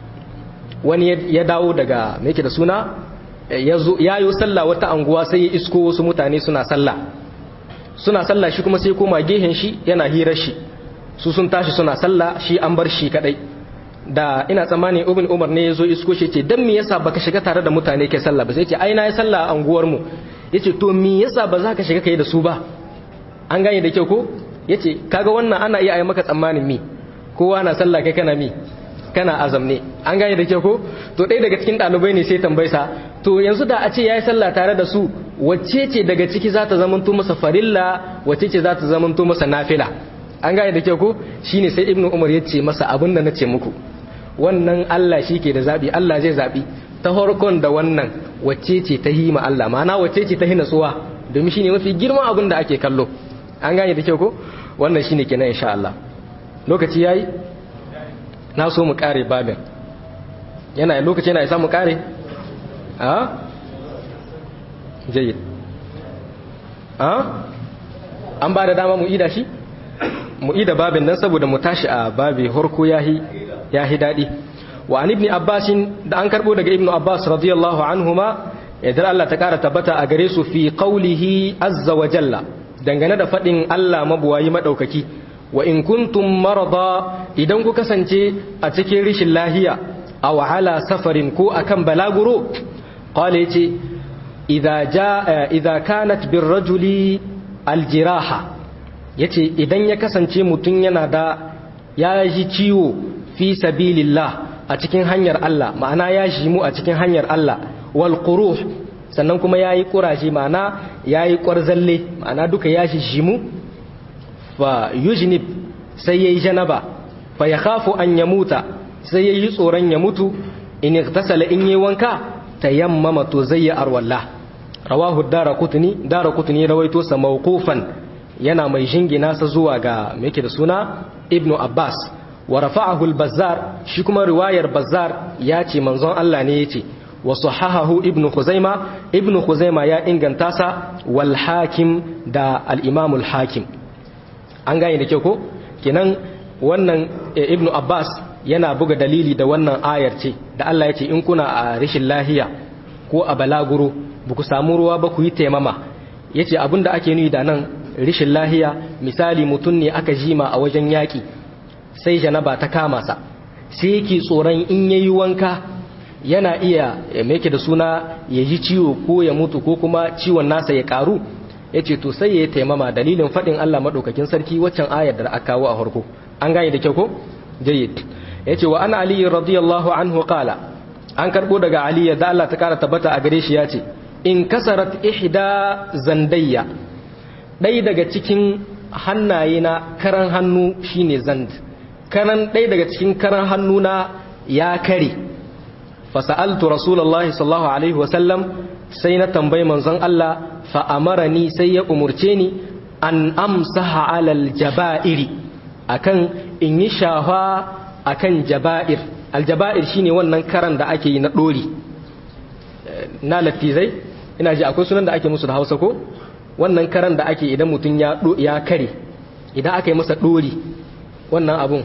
wani ya dawo daga me yake da suna ya yi sallah wata anguwa sai ya isko wasu mutane suna sallah suna sallah shi kuma sai koma gehen shi yana hirar shi su sun tashi suna sallah shi an bar shi kadai da ina tsammani ibn umar ne yazo isko shi ce dan me yasa baka shiga tare da mutane ke sallah ba sai ce ai na yi sallah a anguwar mu yace to me yasa ba za ka shiga kai da su ba an gane da kyau ko yace kaga wannan ana iya ai maka tsammanin mi kowa na sallah kai kana mi kana azamne an gane da kyau ko to dai daga cikin dalibai ne sai tambaysa to yanzu da a ce yayi sallah tare da su wacce ce daga ciki za ta zamanto masa farilla wacce ce za ta zamanto masa nafila an gane da kyau ko shine sai ibnu umar ya ce masa abin da nace muku wannan Allah shike da zabi Allah zai zabi ta horkon da wannan wacce ce ta hima Allah ma'ana wacce ce ta hina suwa domin shine mafi girman abin da ake kallo an gane da kyau ko wannan shine kenan insha Allah lokaci yayi na so mu kare babin yana lokaci yana isa mu kare a jayyid a an ba da dama mu ida shi mu ida babin nan saboda mu tashi a babi horko yahi yahi dadi wa an ibn abbas da an karbo daga ibn abbas radiyallahu anhuma idan Allah ta kara tabbata a gare su fi qawlihi azza wa jalla dangane da fadin Allah mabuwayi madaukaki wa in kuntum marada idan ku kasance a cikin rishin lahiya aw ala safarin ko akan balaguro qala yace idza jaa idza kanat birrajuli aljiraha yace idan ya kasance mutun yana da ya ji ciwo fi sabilillah a cikin hanyar Allah ma'ana ya shimu a cikin hanyar Allah wal quruh sannan kuma yayi kuraje ma'ana yayi kwarzalle ma'ana duka ya shimu fa yujnib sai yayi janaba fa yakhafu an yamuta sai yayi tsoron ya mutu in igtasala in yayi wanka tayammama to zai arwalla rawahu daraqutni daraqutni rawaito sa mawqufan yana mai jingina sa zuwa ga me yake da suna ibnu abbas wa rafa'ahu al-bazzar shi kuma riwayar bazzar yace manzon Allah ne yace wa sahahahu ibnu khuzaima ibnu khuzaima ya inganta sa wal hakim da al-imam al-hakim an gane da kyau ko kenan wannan ibnu abbas yana buga dalili da wannan ayar ce da Allah ya ce in kuna a rishin lahiya ko a balaguro ba ku samu ruwa ba ku yi taimama ya ce abinda ake nuni da nan rishin lahiya misali mutum ne aka jima a wajen yaƙi sai janaba ta kama sa sai yake tsoron in yayi wanka yana iya yake da suna ya ji ciwo ko ya mutu ko kuma ciwon nasa ya karu ya ce to sai ya yi taimama dalilin faɗin Allah maɗaukakin sarki waccan ayar da aka kawo a harko an gane da kyau ko jayyid ya ce wa ana aliyu radiyallahu anhu qala an karɓo daga aliyu da Allah ta kara tabbata a gare shi ya ce in kasarat ihda zandayya ɗaya daga cikin hannaye na karan hannu shine zand karan ɗaya daga cikin karan hannu na ya kare fasa'altu rasulullahi sallallahu alaihi wasallam sai na tambayi manzon Allah fa amarani sai ya umurce ni an amsaha alal jaba'iri akan in yi shafa akan jaba'ir aljaba'ir shine wannan karan da ake yi na dori na latizai ina ji akwai sunan da ake musu da Hausa ko wannan karan da ake idan mutun ya ya kare idan aka yi masa dori wannan abun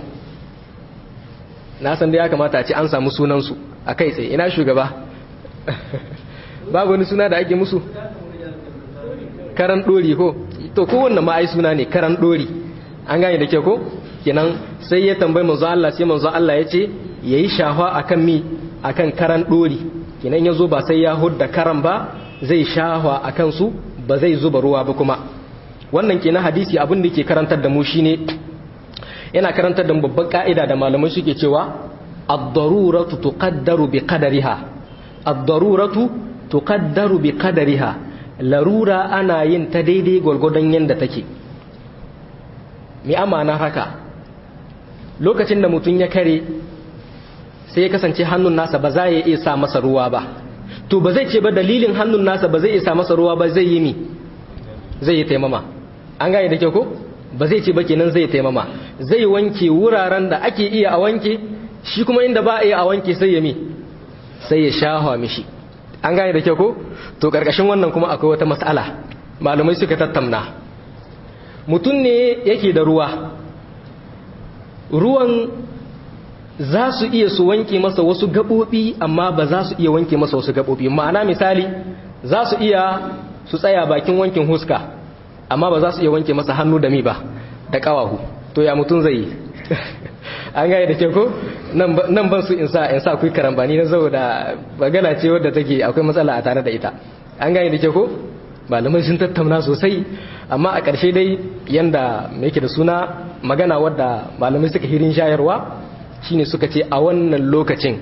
na san da ya kamata a ce an samu sunan su akai tsaye ina shugaba babu wani suna da ake musu karan dori ko to kowanne ma ai suna ne karan dori an gane da ke ko kenan sai ya tambayi manzo Allah sai manzo Allah ya ce yayi shafa akan mi akan karan dori kenan yazo ba sai ya hudda karan ba zai shafa akan su ba zai zuba ruwa ba kuma wannan kenan hadisi abin da yake karantar da mu shine yana karantar da mu babban ka'ida da malamai suke cewa ad-daruratu tuqaddaru bi qadariha ad-daruratu tuqaddaru bi qadariha larura ana yin ta daidai gwargwadon yanda take mi amana haka lokacin da mutum ya kare sai ya kasance hannun nasa ba za ya iya sa masa ruwa ba to ba zai ce ba dalilin hannun nasa ba zai iya sa masa ruwa ba zai yi mi zai yi taimama an gane da kyau ko ba zai ce ba kenan zai taimama zai wanke wuraren da ake iya a wanke shi kuma inda ba a iya a wanke sai ya mi sai ya shafa mishi an gane da kyau ko to karkashin wannan kuma akwai wata mas'ala malamai suka tattauna mutum ne yake da ruwa ruwan za su iya su wanke masa wasu gaɓoɓi amma ba za su iya wanke masa wasu gaɓoɓi. Ma'ana misali za su iya su tsaya bakin wankin huska amma ba za su iya wanke masa hannu da mi ba da ƙawahu. To ya mutum zai yi? An gaya da ke ko nan ban su in sa in sa kuyi karambani na saboda magana ce wadda take akwai matsala a tare da ita. An gaya da ke ko malamai sun tattauna sosai amma a ƙarshe dai yanda me yake da suna magana wadda malamai suka hirin shayarwa shine suka ce a wannan lokacin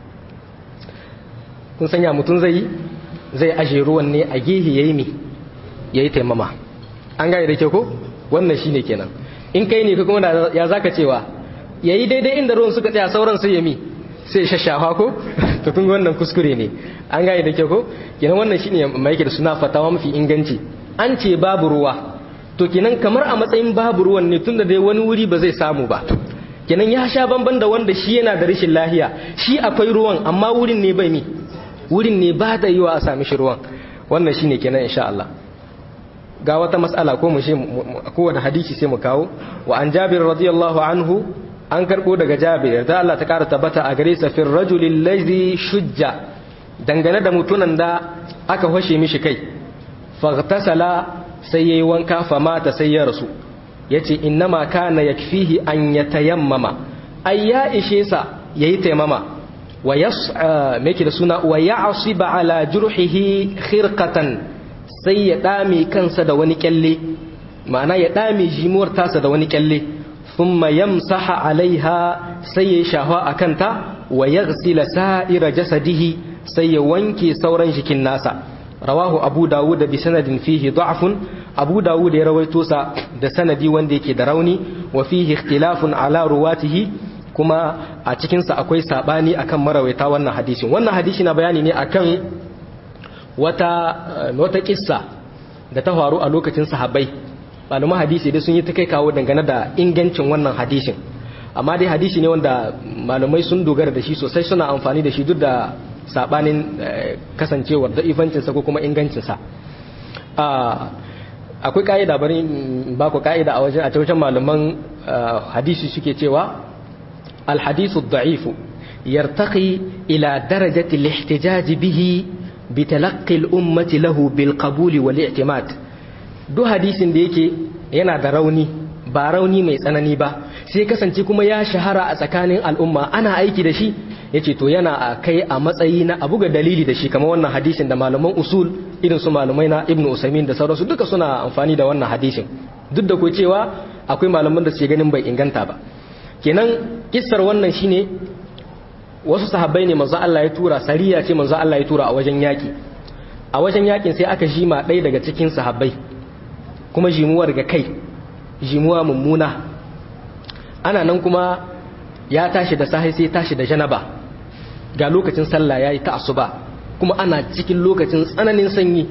kun sanya mutum zai zai aje ruwan ne a gehe yayi mi yayi taimama. An gaya da ke ko wannan shine kenan. In kai ne ka kuma ya zaka cewa yayi daidai inda ruwan suka tsaya sauran sai ya mi sai shashafa ko to kun wannan kuskure ne. An gane da ke ko kenan wannan shine mai yake da suna fatawa mafi inganci. An ce babu ruwa to kenan kamar a matsayin babu ruwan ne tunda dai wani wuri ba zai samu ba. Kenan ya sha bamban da wanda shi yana da rashin lahiya shi akwai ruwan amma wurin ne bai mi wurin ne ba da yiwa a sami shi ruwan. Wannan shine kenan insha Allah. Ga wata mas'ala ko mu shi kowane hadisi sai mu kawo wa an Jabir radiyallahu anhu an karbo daga Jabir da Allah ta kara tabbata a gare sa fir rajulil ladhi shujja dangane da mutunan da aka hoshe mishi kai faghtasala sai yayi wanka fa mata sai ya rasu yace innama kana yakfihi an yatayammama ay ya ishe sa yayi tayammama wa yas'a meke da suna wa ya'siba ala jurhihi khirqatan sai ya dame kansa da wani kyalle ma'ana ya dame jimuwar tasa da wani kyalle thumma yamsaha alaiha sai ya shafa akanta wa yaghsila sa'ira jasadihi sai ya wanke sauran jikin nasa. Rawahu Abu Dawud bi sanadin fihi da'fun. Abu Dawud ya rawaito sa da sanadi wanda yake da rauni wa fihi ikhtilafun ala ruwatihi kuma a cikin sa akwai sabani akan marawaita wannan hadisin. Wannan hadisi na bayani ne akan wata wata kissa da ta faru a lokacin sahabbai. Malaman hadisi dai sun yi ta kai kawo dangane da ingancin wannan hadisin, amma dai hadisi ne wanda malamai sun dogara da shi sosai, suna amfani da shi duk da sabanin kasancewar da'ifancinsa ko kuma ingancinsa. Akwai ka'ida, bari ba ku ka'ida a wajen a wajen malaman hadisi suke cewa alhadisu da'ifu yartaqi ila darajati al-ihtijaj bihi bi talaqqi al-ummati lahu bil qabuli wal i'timad. Duk hadisin da yake yana da rauni, ba rauni mai tsanani ba, sai kasance kuma ya shahara a tsakanin al'umma ana aiki da shi, yace to yana a kai a matsayi na abu ga dalili da shi, kamar wannan hadisin da malaman usul irin su malamai na Ibn Usaymin da sauransu duka suna amfani da wannan hadisin, duk da ko cewa akwai malaman da suke ganin bai inganta ba. Kenan kissar wannan shine wasu sahabbai ne manzo Allah ya tura, sariya ce manzo Allah ya tura a wajen yaki. A wajen yakin sai aka jima ɗaya daga cikin sahabbai, kuma jimuwar ga kai, jimuwa mummuna. Ana nan kuma ya tashi da sahi sai tashi da janaba, ga lokacin sallah yayi ta asuba, kuma ana cikin lokacin tsananin sanyi.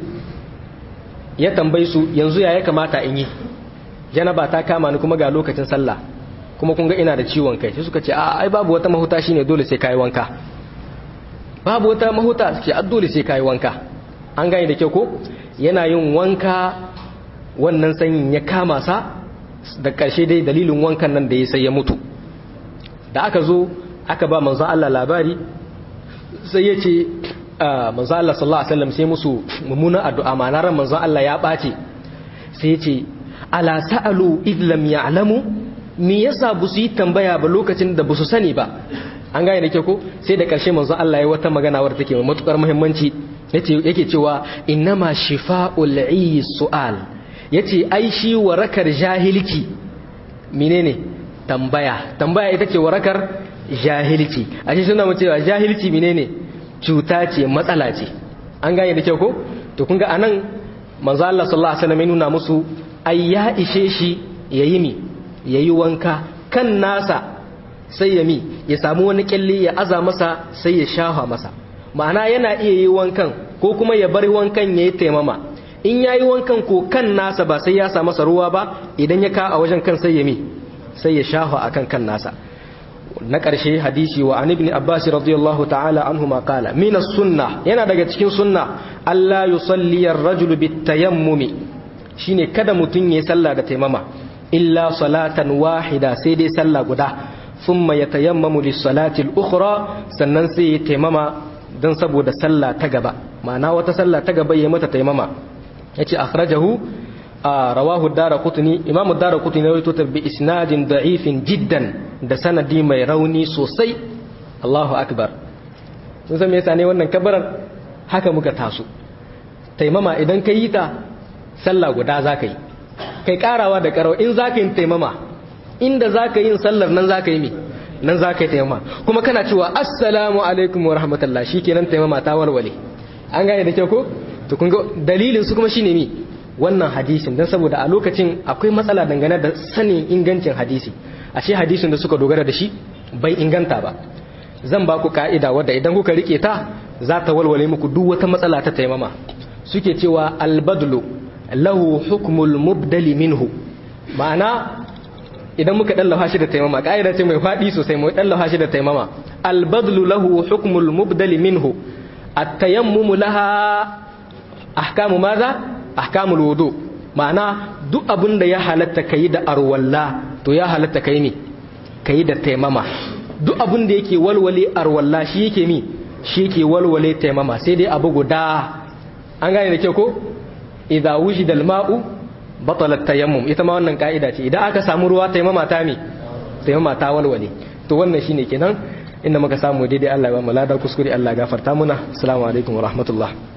Ya tambaye su yanzu ya ya kamata in yi, janaba ta kama ni kuma ga lokacin sallah, kuma kun ga ina da ciwon kai. Sai suka ce a ai babu wata mahuta, shine dole sai kai wanka. Babu wata mahuta, sai dole sai kai wanka. An gane da kyau ko? Yana yin wanka, wannan sanyin ya kama sa, da ƙarshe dai dalilin wankan nan da ya sai ya mutu. Da aka zo aka ba manzo Allah labari, sai ya ce manzo Allah sallallahu alaihi wasallam sai musu mummunan addu'a, ma ran manzo Allah ya bace. Sai ya ce ala sa'alu id lam ya'lamu, me yasa bu su yi tambaya ba lokacin da bu su sani ba. An gane da ke ko? Sai da ƙarshe manzo Allah ya wata magana wadda take mai matukar muhimmanci, yace yake cewa innama shifa'ul 'i su'al, yace ai shi warakar jahilci menene? Tambaya. Tambaya ita ce warakar jahilci. Ashe suna mu cewa jahilci menene? Cuta ce, matsala ce. An gane da kyau ko? To kun ga anan manzo Allah sallallahu alaihi wasallam ya nuna musu ai ya ishe shi yayi mi, yayi wanka kan nasa, sai ya mi ya samu wani kyalle ya aza masa sai ya shafa masa. Ma'ana yana iya yi wankan ko kuma ya bar wankan yayi taimama. In yayi wankan ko kan nasa ba sai ya sa masa ruwa ba, idan ya ka a wajen kan sai ya mi sai ya shafa akan kan nasa. Na ƙarshe hadisi wa an ibn Abbas radiyallahu ta'ala anhuma qala min as-sunnah, yana daga cikin sunna Allah yusalli ar-rajulu bit-tayammumi, shine kada mutun yayi sallah da taimama illa salatan wahida, sai dai sallah guda. thumma yatayammamu lis-salati al-ukhra sannan sai ya taimama dan saboda sallah ta gaba ma'ana wata sallah ta gaba yayi mata taimama yace akhrajahu rawahu ad-darqutni imam ad-darqutni rawaito ta bi isnadin da'ifin jiddan da sanadi mai rauni sosai Allahu akbar sun san me yasa ne wannan kabarar haka muka taso taimama idan kai yi ta sallah guda zaka yi kai karawa da karau in zaka yin taimama inda zaka yin sallar nan zaka yi me nan zaka yi taimama kuma kana cewa assalamu alaikum wa rahmatullah shikenan taimama ta walwale an gane da kyau ko to kun ga dalilin su kuma shine mi wannan hadisin dan saboda a lokacin akwai matsala dangane da sanin ingancin hadisi ashe hadisin da suka dogara da shi bai inganta ba zan ba ku ka'ida wadda idan kuka rike ta za ta walwale muku duk wata matsala ta taimama suke cewa albadlu lahu hukmul mubdali minhu ma'ana idan muka dallafa shi da taimama ka'ida ce mai fadi sosai mu dallafa shi da taimama albadlu lahu hukmul mubdali minhu at-tayammum laha ahkamu maza ahkamul wudu ma'ana duk abin da ya halatta kai da arwalla to ya halatta kai ne kai da taimama duk abin da yake walwale arwalla shi yake mi shi yake walwale taimama sai dai abu guda an gane da kyau ko idza wujida al-ma'u batala at-tayammum ita ma wannan kaida ce idan aka samu ruwa taimama ta mi taimama ta walwale to wannan shine kenan inda muka samu daidai Allah ya ba mu ladar kuskure Allah ya gafarta muna assalamu alaikum wa rahmatullah